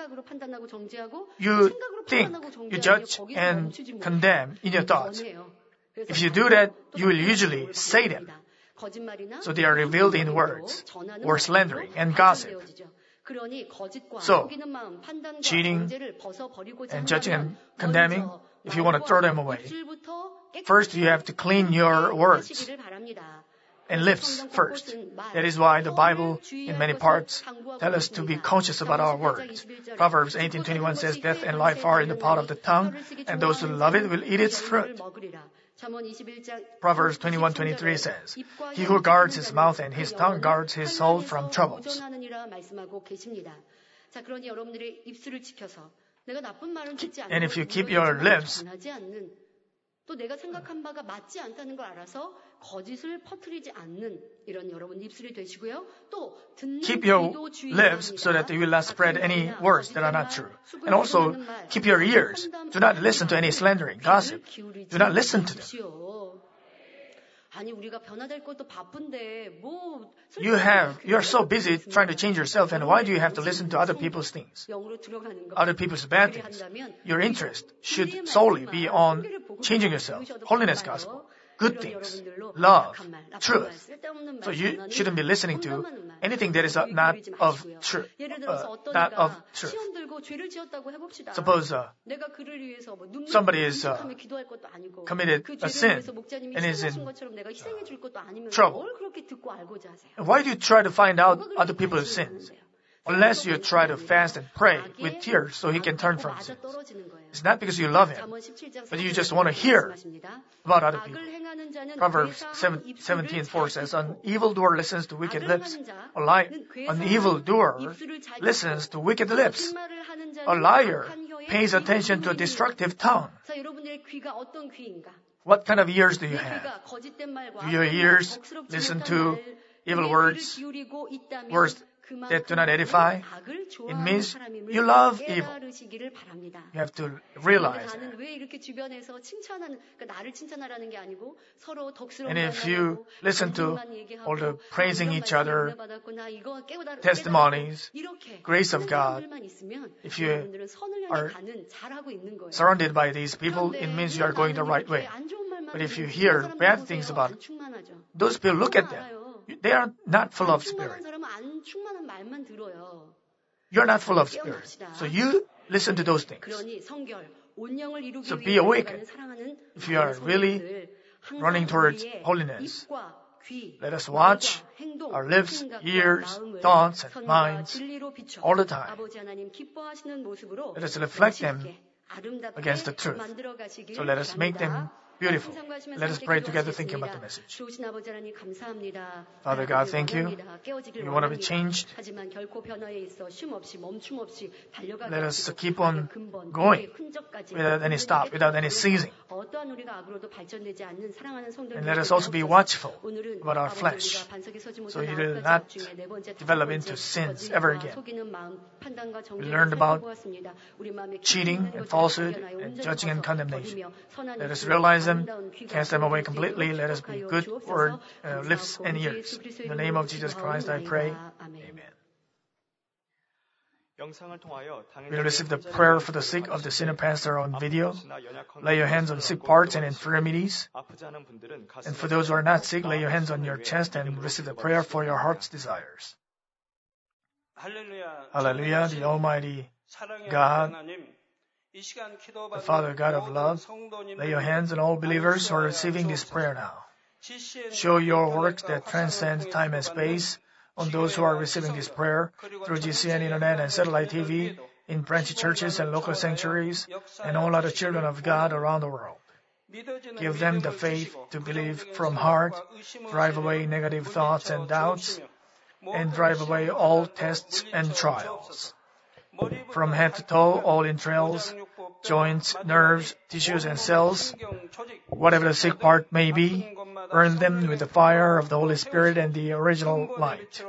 You think, you judge and condemn in your thoughts. If you do that, you will usually say them. So they are revealed in words, or slandering and gossip. So, cheating and judging and condemning, if you want to throw them away, first you have to clean your words and lips first. That is why the Bible, in many parts, tell us to be conscious about our words. Proverbs eighteen twenty-one says, death and life are in the power of the tongue, and those who love it will eat its fruit. Proverbs twenty-one twenty-three says, he who guards his mouth and his tongue guards his soul from troubles. And if you keep your lips, 또 내가 생각한 바가 맞지 않다는 걸 알아서 거짓을 퍼뜨리지 않는 이런 여러분 입술이 되시고요. 또 듣는 keep your lips so that you will not spread any words that are not true. And also keep your ears. Do not listen to any slandering, gossip. Do not listen to them. 아니 우리가 변화될 것도 바쁜데 뭐 You have, you are so busy trying to change yourself, and why do you have to listen to other people's things? Other people's bad things. Your interest should solely be on changing yourself, holiness gospel. good things, love, truth. So you shouldn't be listening to anything that is not of truth. Uh, not of truth. Suppose uh, somebody is uh, committed a sin and is in uh, trouble. Why do you try to find out other people's sins? Unless you try to fast and pray with tears so he can turn from sins. It's not because you love him, but you just want to hear about other people. Proverbs seventeen four says, an evildoer listens to wicked lips. A li- an evildoer listens to wicked lips. A liar pays attention to a destructive tongue. What kind of ears do you have? Do your ears listen to evil words, words that do not edify? It means you love evil. You have to realize that. And if you listen to all the praising each other, testimonies, grace of God, if you are surrounded by these people, it means you are going the right way. But if you hear bad things about it, those people, look at them. They are not full of spirit. You're not full of spirit. So you listen to those things. So be awakened. If you are really running towards holiness, let us watch our lips, ears, thoughts, and minds all the time. Let us reflect them against the truth. So let us make them beautiful. Let us pray together thinking about the message. Father God, thank you. We want to be changed. Let us keep on going without any stop, without any ceasing. And let us also be watchful about our flesh, so it will not develop into sins ever again. We learned about cheating and falsehood and judging and condemnation. Let us realize them, cast them away completely. Let us be good for uh, lips and ears. In the name of Jesus Christ, I pray. Amen. We'll receive the prayer for the sick of the senior pastor on video. Lay your hands on sick parts and infirmities. And for those who are not sick, lay your hands on your chest and receive the prayer for your heart's desires. Hallelujah, the Almighty God, the Father God of love, lay your hands on all believers who are receiving this prayer now. Show your works that transcend time and space on those who are receiving this prayer through G C N Internet and satellite T V, in branch churches and local sanctuaries, and all other children of God around the world. Give them the faith to believe from heart, drive away negative thoughts and doubts, and drive away all tests and trials. From head to toe, all entrails, joints, nerves, tissues, and cells, whatever the sick part may be, burn them with the fire of the Holy Spirit and the original light.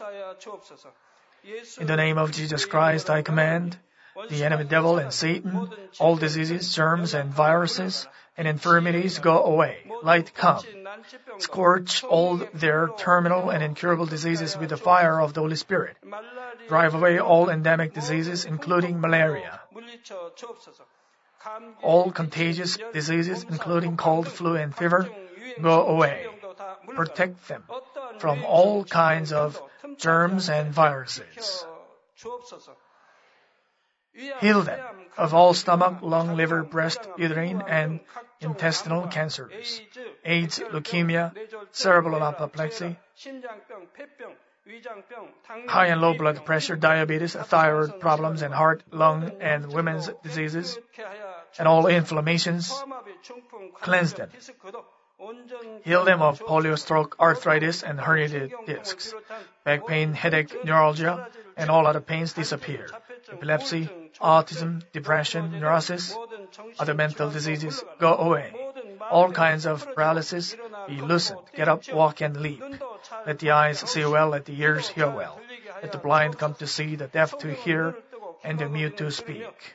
In the name of Jesus Christ, I command the enemy devil and Satan, all diseases, germs, and viruses, and infirmities go away. Light come. Scorch all their terminal and incurable diseases with the fire of the Holy Spirit. Drive away all endemic diseases, including malaria. All contagious diseases, including cold, flu, and fever, go away. Protect them from all kinds of germs and viruses. Heal them of all stomach, lung, liver, breast, uterine, and intestinal cancers, AIDS, leukemia, cerebral apoplexy, high and low blood pressure, diabetes, thyroid problems, and heart, lung, and women's diseases, and all inflammations. Cleanse them. Heal them of polio, stroke, arthritis, and herniated discs. Back pain, headache, neuralgia, and all other pains disappear. Epilepsy, autism, depression, neurosis, other mental diseases go away. All kinds of paralysis be loosened. Get up, walk, and leap. Let the eyes see well, let the ears hear well. Let the blind come to see, the deaf to hear, and the mute to speak.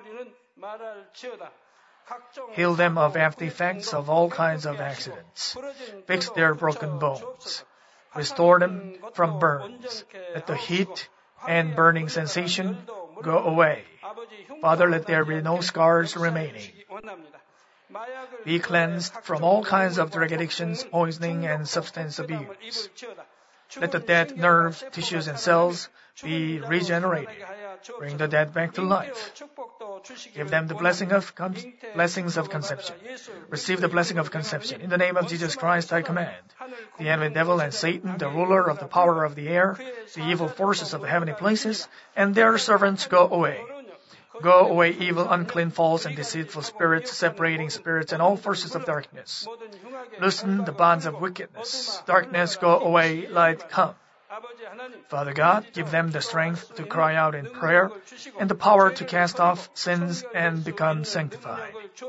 Heal them of after effects of all kinds of accidents. Fix their broken bones. Restore them from burns. Let the heat and burning sensation go away. Father, let there be no scars remaining. Be cleansed from all kinds of drug addictions, poisoning, and substance abuse. Let the dead nerves, tissues, and cells be regenerated. Bring the dead back to life. Give them the blessing of con- blessings of conception. Receive the blessing of conception. In the name of Jesus Christ, I command the enemy devil and Satan, the ruler of the power of the air, the evil forces of the heavenly places, and their servants go away. Go away, evil, unclean, false, and deceitful spirits, separating spirits, and all forces of darkness. Loosen the bonds of wickedness. Darkness, go away, light, come. Father God, give them the strength to cry out in prayer and the power to cast off sins and become sanctified.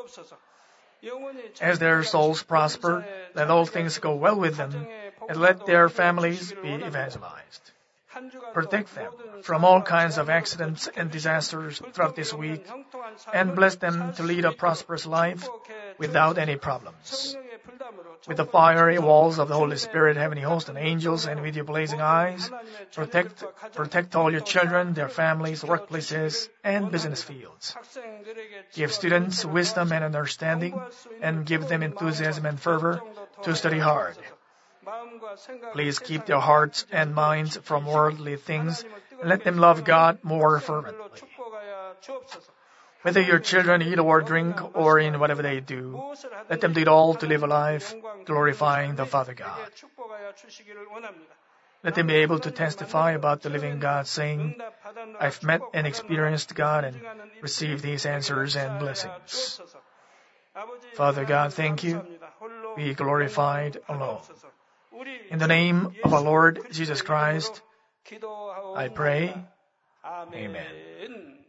As their souls prosper, let all things go well with them, and let their families be evangelized. Protect them from all kinds of accidents and disasters throughout this week, and bless them to lead a prosperous life without any problems. With the fiery walls of the Holy Spirit, heavenly host, and angels, and with your blazing eyes, protect, protect all your children, their families, workplaces, and business fields. Give students wisdom and understanding, and give them enthusiasm and fervor to study hard. Please keep their hearts and minds from worldly things, and let them love God more fervently. Whether your children eat or drink, or in whatever they do, let them do it all to live a life glorifying the Father God. Let them be able to testify about the living God, saying, I've met and experienced God and received these answers and blessings. Father God, thank you. Be glorified alone. In the name of our Lord Jesus Christ, I pray. Amen.